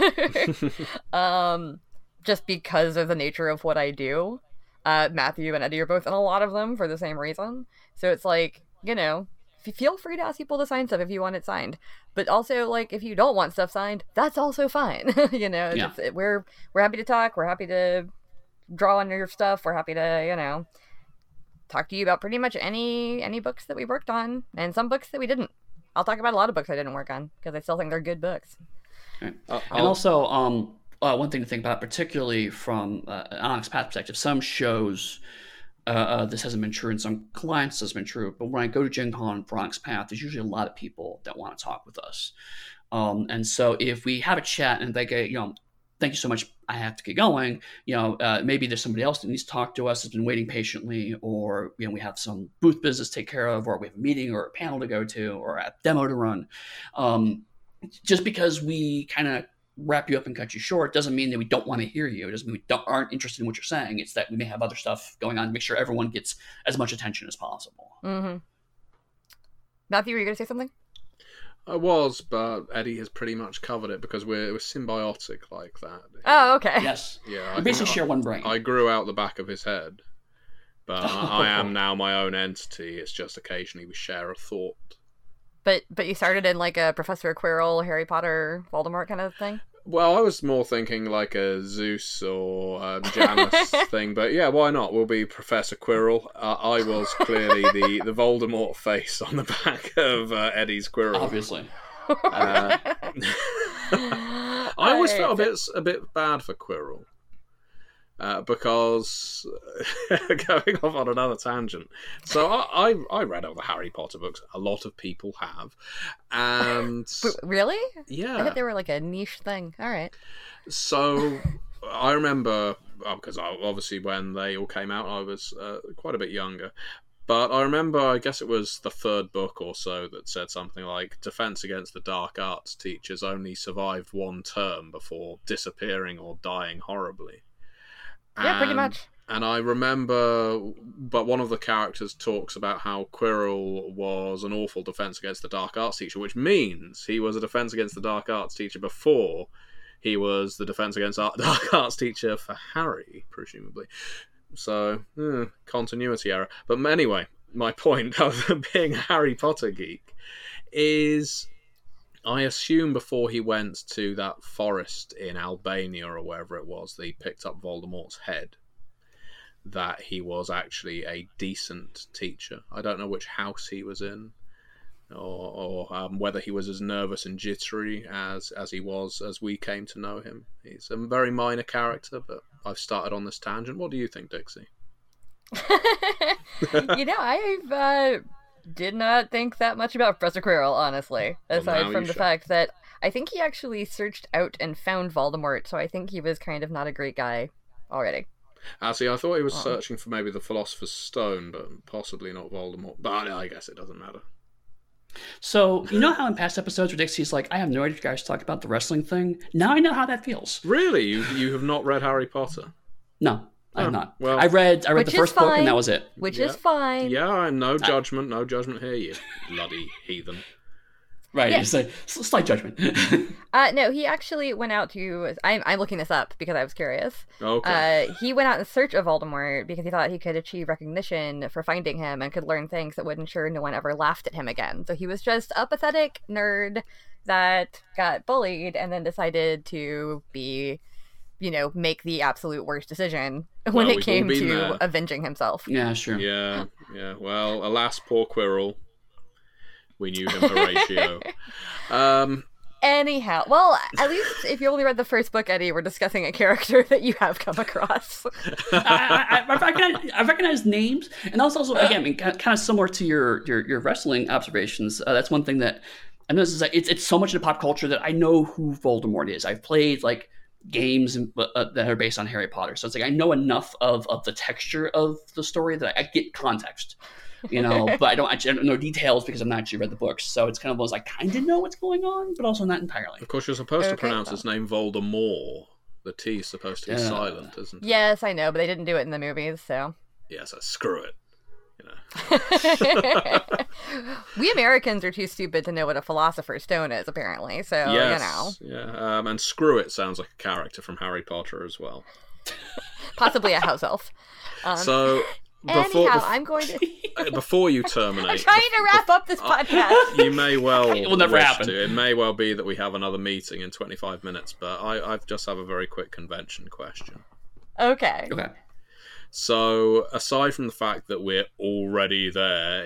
Just because of the nature of what I do. Matthew and Eddie are both in a lot of them for the same reason. So it's like, feel free to ask people to sign stuff if you want it signed. But also, like, if you don't want stuff signed, that's also fine. We're happy to talk. We're happy to draw on your stuff. We're happy to, talk to you about pretty much any books that we worked on and some books that we didn't. I'll talk about a lot of books I didn't work on because I still think they're good books. Right. And also, one thing to think about, particularly from an Onyx Path perspective, some shows, this hasn't been true, and some clients has been true, but when I go to Gen Con for Onyx Path, there's usually a lot of people that want to talk with us. And so if we have a chat and they go, thank you so much, I have to get going, maybe there's somebody else that needs to talk to us, has been waiting patiently, or we have some booth business to take care of, or we have a meeting or a panel to go to, or a demo to run. Just because we kind of wrap you up and cut you short doesn't mean that we don't want to hear you. It doesn't mean we aren't interested in what you're saying. It's that we may have other stuff going on to make sure everyone gets as much attention as possible. Mm-hmm. Matthew, were you going to say something? I was, but Eddie has pretty much covered it because we're symbiotic like that. Oh, okay. Yes. Yeah. We basically share one brain. I grew out the back of his head, but I am now my own entity. It's just occasionally we share a thought. But you started in like a Professor Quirrell, Harry Potter, Voldemort kind of thing? Well, I was more thinking like a Zeus or Janus thing, but yeah, why not? We'll be Professor Quirrell. I was clearly the Voldemort face on the back of Eddie's Quirrell. Obviously. I always felt a bit bad for Quirrell. Because going off on another tangent, so I read all the Harry Potter books. A lot of people have, and really, yeah, I thought they were like a niche thing. All right. So I remember, because obviously when they all came out, I was quite a bit younger. But I remember, I guess it was the third book or so that said something like, Defense Against the Dark Arts teachers only survived one term before disappearing or dying horribly. Yeah, pretty much. And I remember, but one of the characters talks about how Quirrell was an awful Defense Against the Dark Arts teacher, which means he was a Defense Against the Dark Arts teacher before he was the Defense Against Dark Arts teacher for Harry, presumably. So, continuity error. But anyway, my point of being a Harry Potter geek is, I assume before he went to that forest in Albania or wherever it was, that he picked up Voldemort's head, that he was actually a decent teacher. I don't know which house he was in, or whether he was as nervous and jittery as he was as we came to know him. He's a very minor character, but I've started on this tangent. What do you think, Dixie? I did not think that much about Professor Quirrell, honestly, aside from the fact that I think he actually searched out and found Voldemort, so I think he was kind of not a great guy already. See, I thought he was searching for maybe the Philosopher's Stone, but possibly not Voldemort. But I guess it doesn't matter. So, you know how in past episodes where Dixie's like, I have no idea if you guys talked about the wrestling thing? Now I know how that feels. Really? You have not read Harry Potter? No, I have not. Well, I read the first book and that was it. Which is fine. Yeah, no judgment here, you bloody heathen. Right, yeah. It's like slight judgment. No, he actually went out to... I'm looking this up because I was curious. Okay. He went out in search of Voldemort because he thought he could achieve recognition for finding him and could learn things that would ensure no one ever laughed at him again. So he was just a pathetic nerd that got bullied and then decided to be... make the absolute worst decision when it came to avenging himself. Yeah, sure. Yeah. Well, alas, poor Quirrell. We knew him, Horatio. Anyhow, well, at least if you only read the first book, Eddie, we're discussing a character that you have come across. I recognize names, and also again, kind of similar to your wrestling observations. That's one thing that I know. It's so much in pop culture that I know who Voldemort is. I've played games that are based on Harry Potter, so it's I know enough of the texture of the story that I get context. But I don't know details because I've not actually read the books. So it's kind of I kind of know what's going on, but also not entirely. Of course, you're supposed to pronounce his name Voldemort. The T is supposed to be silent, isn't it? Yes, I know, but they didn't do it in the movies, so... Yeah, so screw it. We Americans are too stupid to know what a Philosopher's Stone is, apparently, so, yes, Yeah, and screw it sounds like a character from Harry Potter as well. Possibly a house elf. I'm going to... Before you terminate... I'm trying to wrap up this podcast. You may well... It will never happen. It may well be that we have another meeting in 25 minutes, but I just have a very quick convention question. Okay. So, aside from the fact that we're already there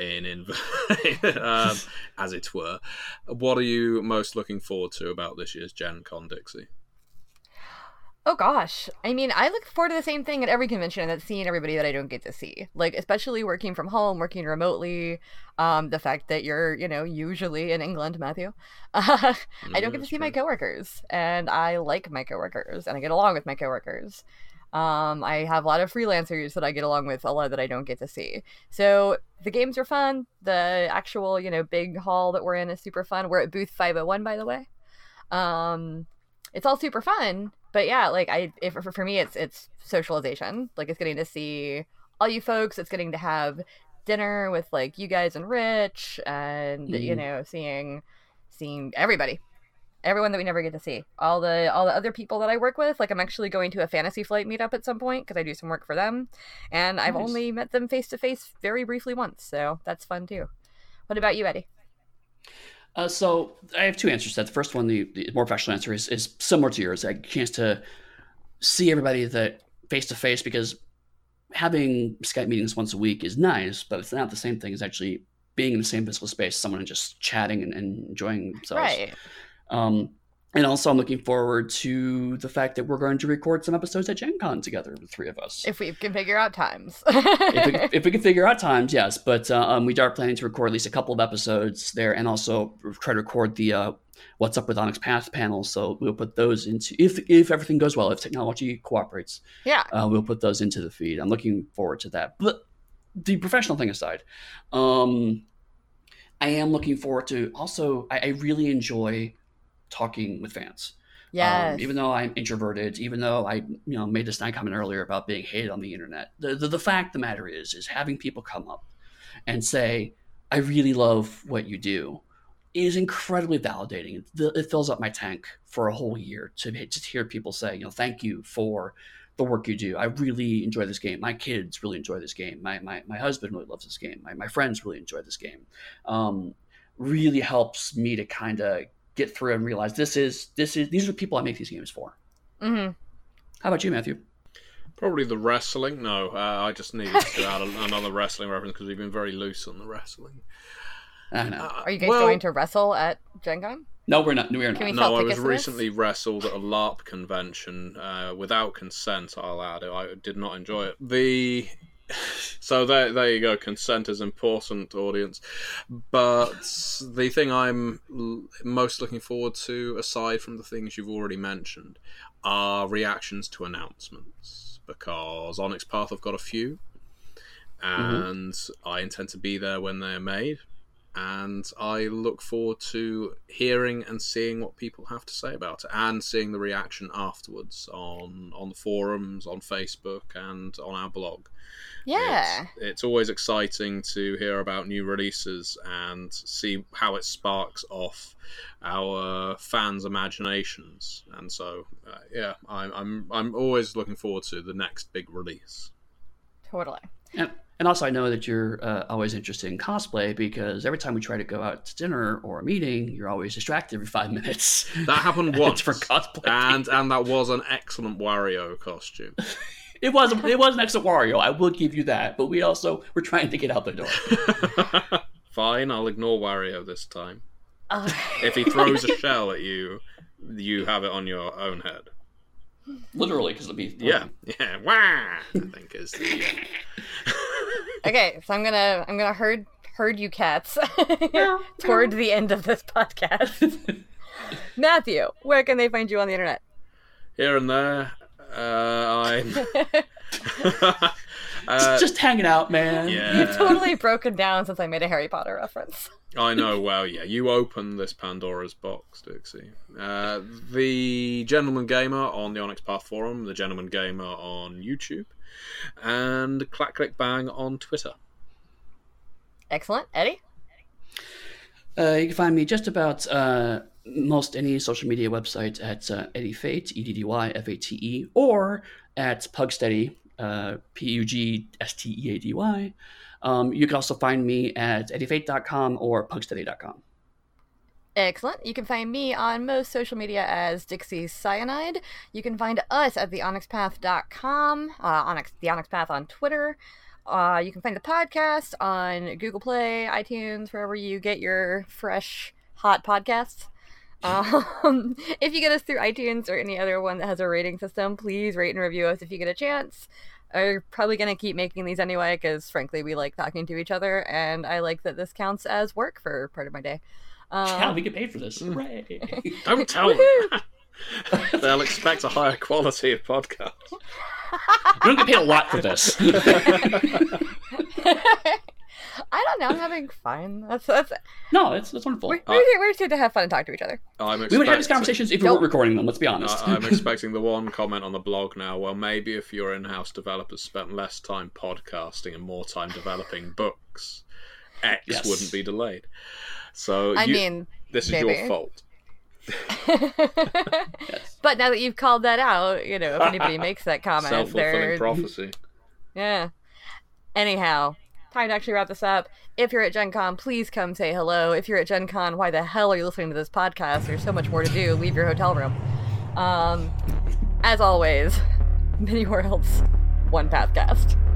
as it were, what are you most looking forward to about this year's Gen Con, Dixie? Oh gosh. I mean, I look forward to the same thing at every convention, and that's seeing everybody that I don't get to see. Especially working from home, working remotely, the fact that you're, usually in England, Matthew. I don't get to see my coworkers, and I like my coworkers, and I get along with my coworkers. I have a lot of freelancers that I get along with, a lot that I don't get to see. So the games are fun. The actual, big hall that we're in is super fun. We're at booth 501, by the way. It's all super fun. But yeah, for me, it's socialization. It's getting to see all you folks. It's getting to have dinner with you guys and Rich, and seeing everybody, everyone that we never get to see. All the other people that I work with. I'm actually going to a Fantasy Flight meetup at some point because I do some work for them, and I've only met them face to face very briefly once, so that's fun too. What about you, Eddie? So I have two answers to that. The first one, the more professional answer, is similar to yours. I get a chance to see everybody that face to face, because having Skype meetings once a week is nice, but it's not the same thing as actually being in the same physical space, someone and just chatting and enjoying themselves. Right. And also, I'm looking forward to the fact that we're going to record some episodes at Gen Con together, the three of us. If we can figure out times. if we can figure out times, yes. But we are planning to record at least a couple of episodes there, and also try to record the What's Up with Onyx Path panel. So we'll put those into, if everything goes well, if technology cooperates, we'll put those into the feed. I'm looking forward to that. But the professional thing aside, I am looking forward to also, I really enjoy talking with fans. Yes. Even though I'm introverted, even though I made this snide comment earlier about being hated on the internet, the fact of the matter is having people come up and say, I really love what you do, is incredibly validating. It fills up my tank for a whole year to just hear people say, thank you for the work you do. I really enjoy this game. My kids really enjoy this game. My husband really loves this game. My friends really enjoy this game. Really helps me to kind of get through and realize these are the people I make these games for. Mm-hmm. How about you, Matthew? Probably the wrestling. No, I just needed to add another wrestling reference because we've been very loose on the wrestling. I know. Are you guys going to wrestle at Gen Con? No, we're not. We're not. No, I was recently wrestled at a LARP convention without consent. I'll add it. I did not enjoy it. So there you go. Consent is important, audience. But the thing I'm most looking forward to, aside from the things you've already mentioned, are reactions to announcements. Because Onyx Path have got a few, and I intend to be there when they're made. And I look forward to hearing and seeing what people have to say about it, and seeing the reaction afterwards on the forums, on Facebook, and on our blog. Yeah. It's always exciting to hear about new releases and see how it sparks off our fans' imaginations. And so, I'm always looking forward to the next big release. Totally. And also, I know that you're always interested in cosplay, because every time we try to go out to dinner or a meeting, you're always distracted every 5 minutes. That happened once. For cosplay. And that was an excellent Wario costume. It was an excellent Wario, I will give you that. But we're trying to get out the door. Fine, I'll ignore Wario this time. If he throws a shell at you, you have it on your own head. Literally, because it'll be wah! I think is the. Okay, so I'm gonna herd you cats toward the end of this podcast. Matthew, where can they find you on the internet? Here and there. I'm just hanging out, man. Yeah. You've totally broken down since I made a Harry Potter reference. I know, well, yeah. You opened this Pandora's box, Dixie. The Gentleman Gamer on the Onyx Path Forum, the Gentleman Gamer on YouTube, and Clack Click Bang on Twitter. Excellent. Eddie? You can find me just about most any social media website at Eddie Fate, EDDYFATE, or at Pugsteady, PUGSTEADY. You can also find me at eddiefate.com or pugsteady.com. Excellent. You can find me on most social media as Dixie Cyanide. You can find us at theonyxpath.com, the Onyx Path on Twitter. You can find the podcast on Google Play, iTunes, wherever you get your fresh, hot podcasts. If you get us through iTunes or any other one that has a rating system, please rate and review us if you get a chance. I'm probably going to keep making these anyway, because frankly we like talking to each other, and I like that this counts as work for part of my day. Yeah, we get paid for this. Hooray. Don't tell them. They'll expect a higher quality of podcast. We don't get paid a lot for this. I don't know. I'm having fun. That's No, it's wonderful. We're just here to have fun and talk to each other. We would have these conversations if we weren't recording them, let's be honest. I'm expecting the one comment on the blog now. Well, maybe if your in-house developers spent less time podcasting and more time developing books, X wouldn't be delayed. So this is your fault. But now that you've called that out, if anybody makes that comment, self-fulfilling prophecy. Yeah. Anyhow, time to actually wrap this up. If you're at Gen Con, please come say hello. If you're at Gen Con, why the hell are you listening to this podcast? There's so much more to do. Leave your hotel room. As always, many worlds, one Pathcast.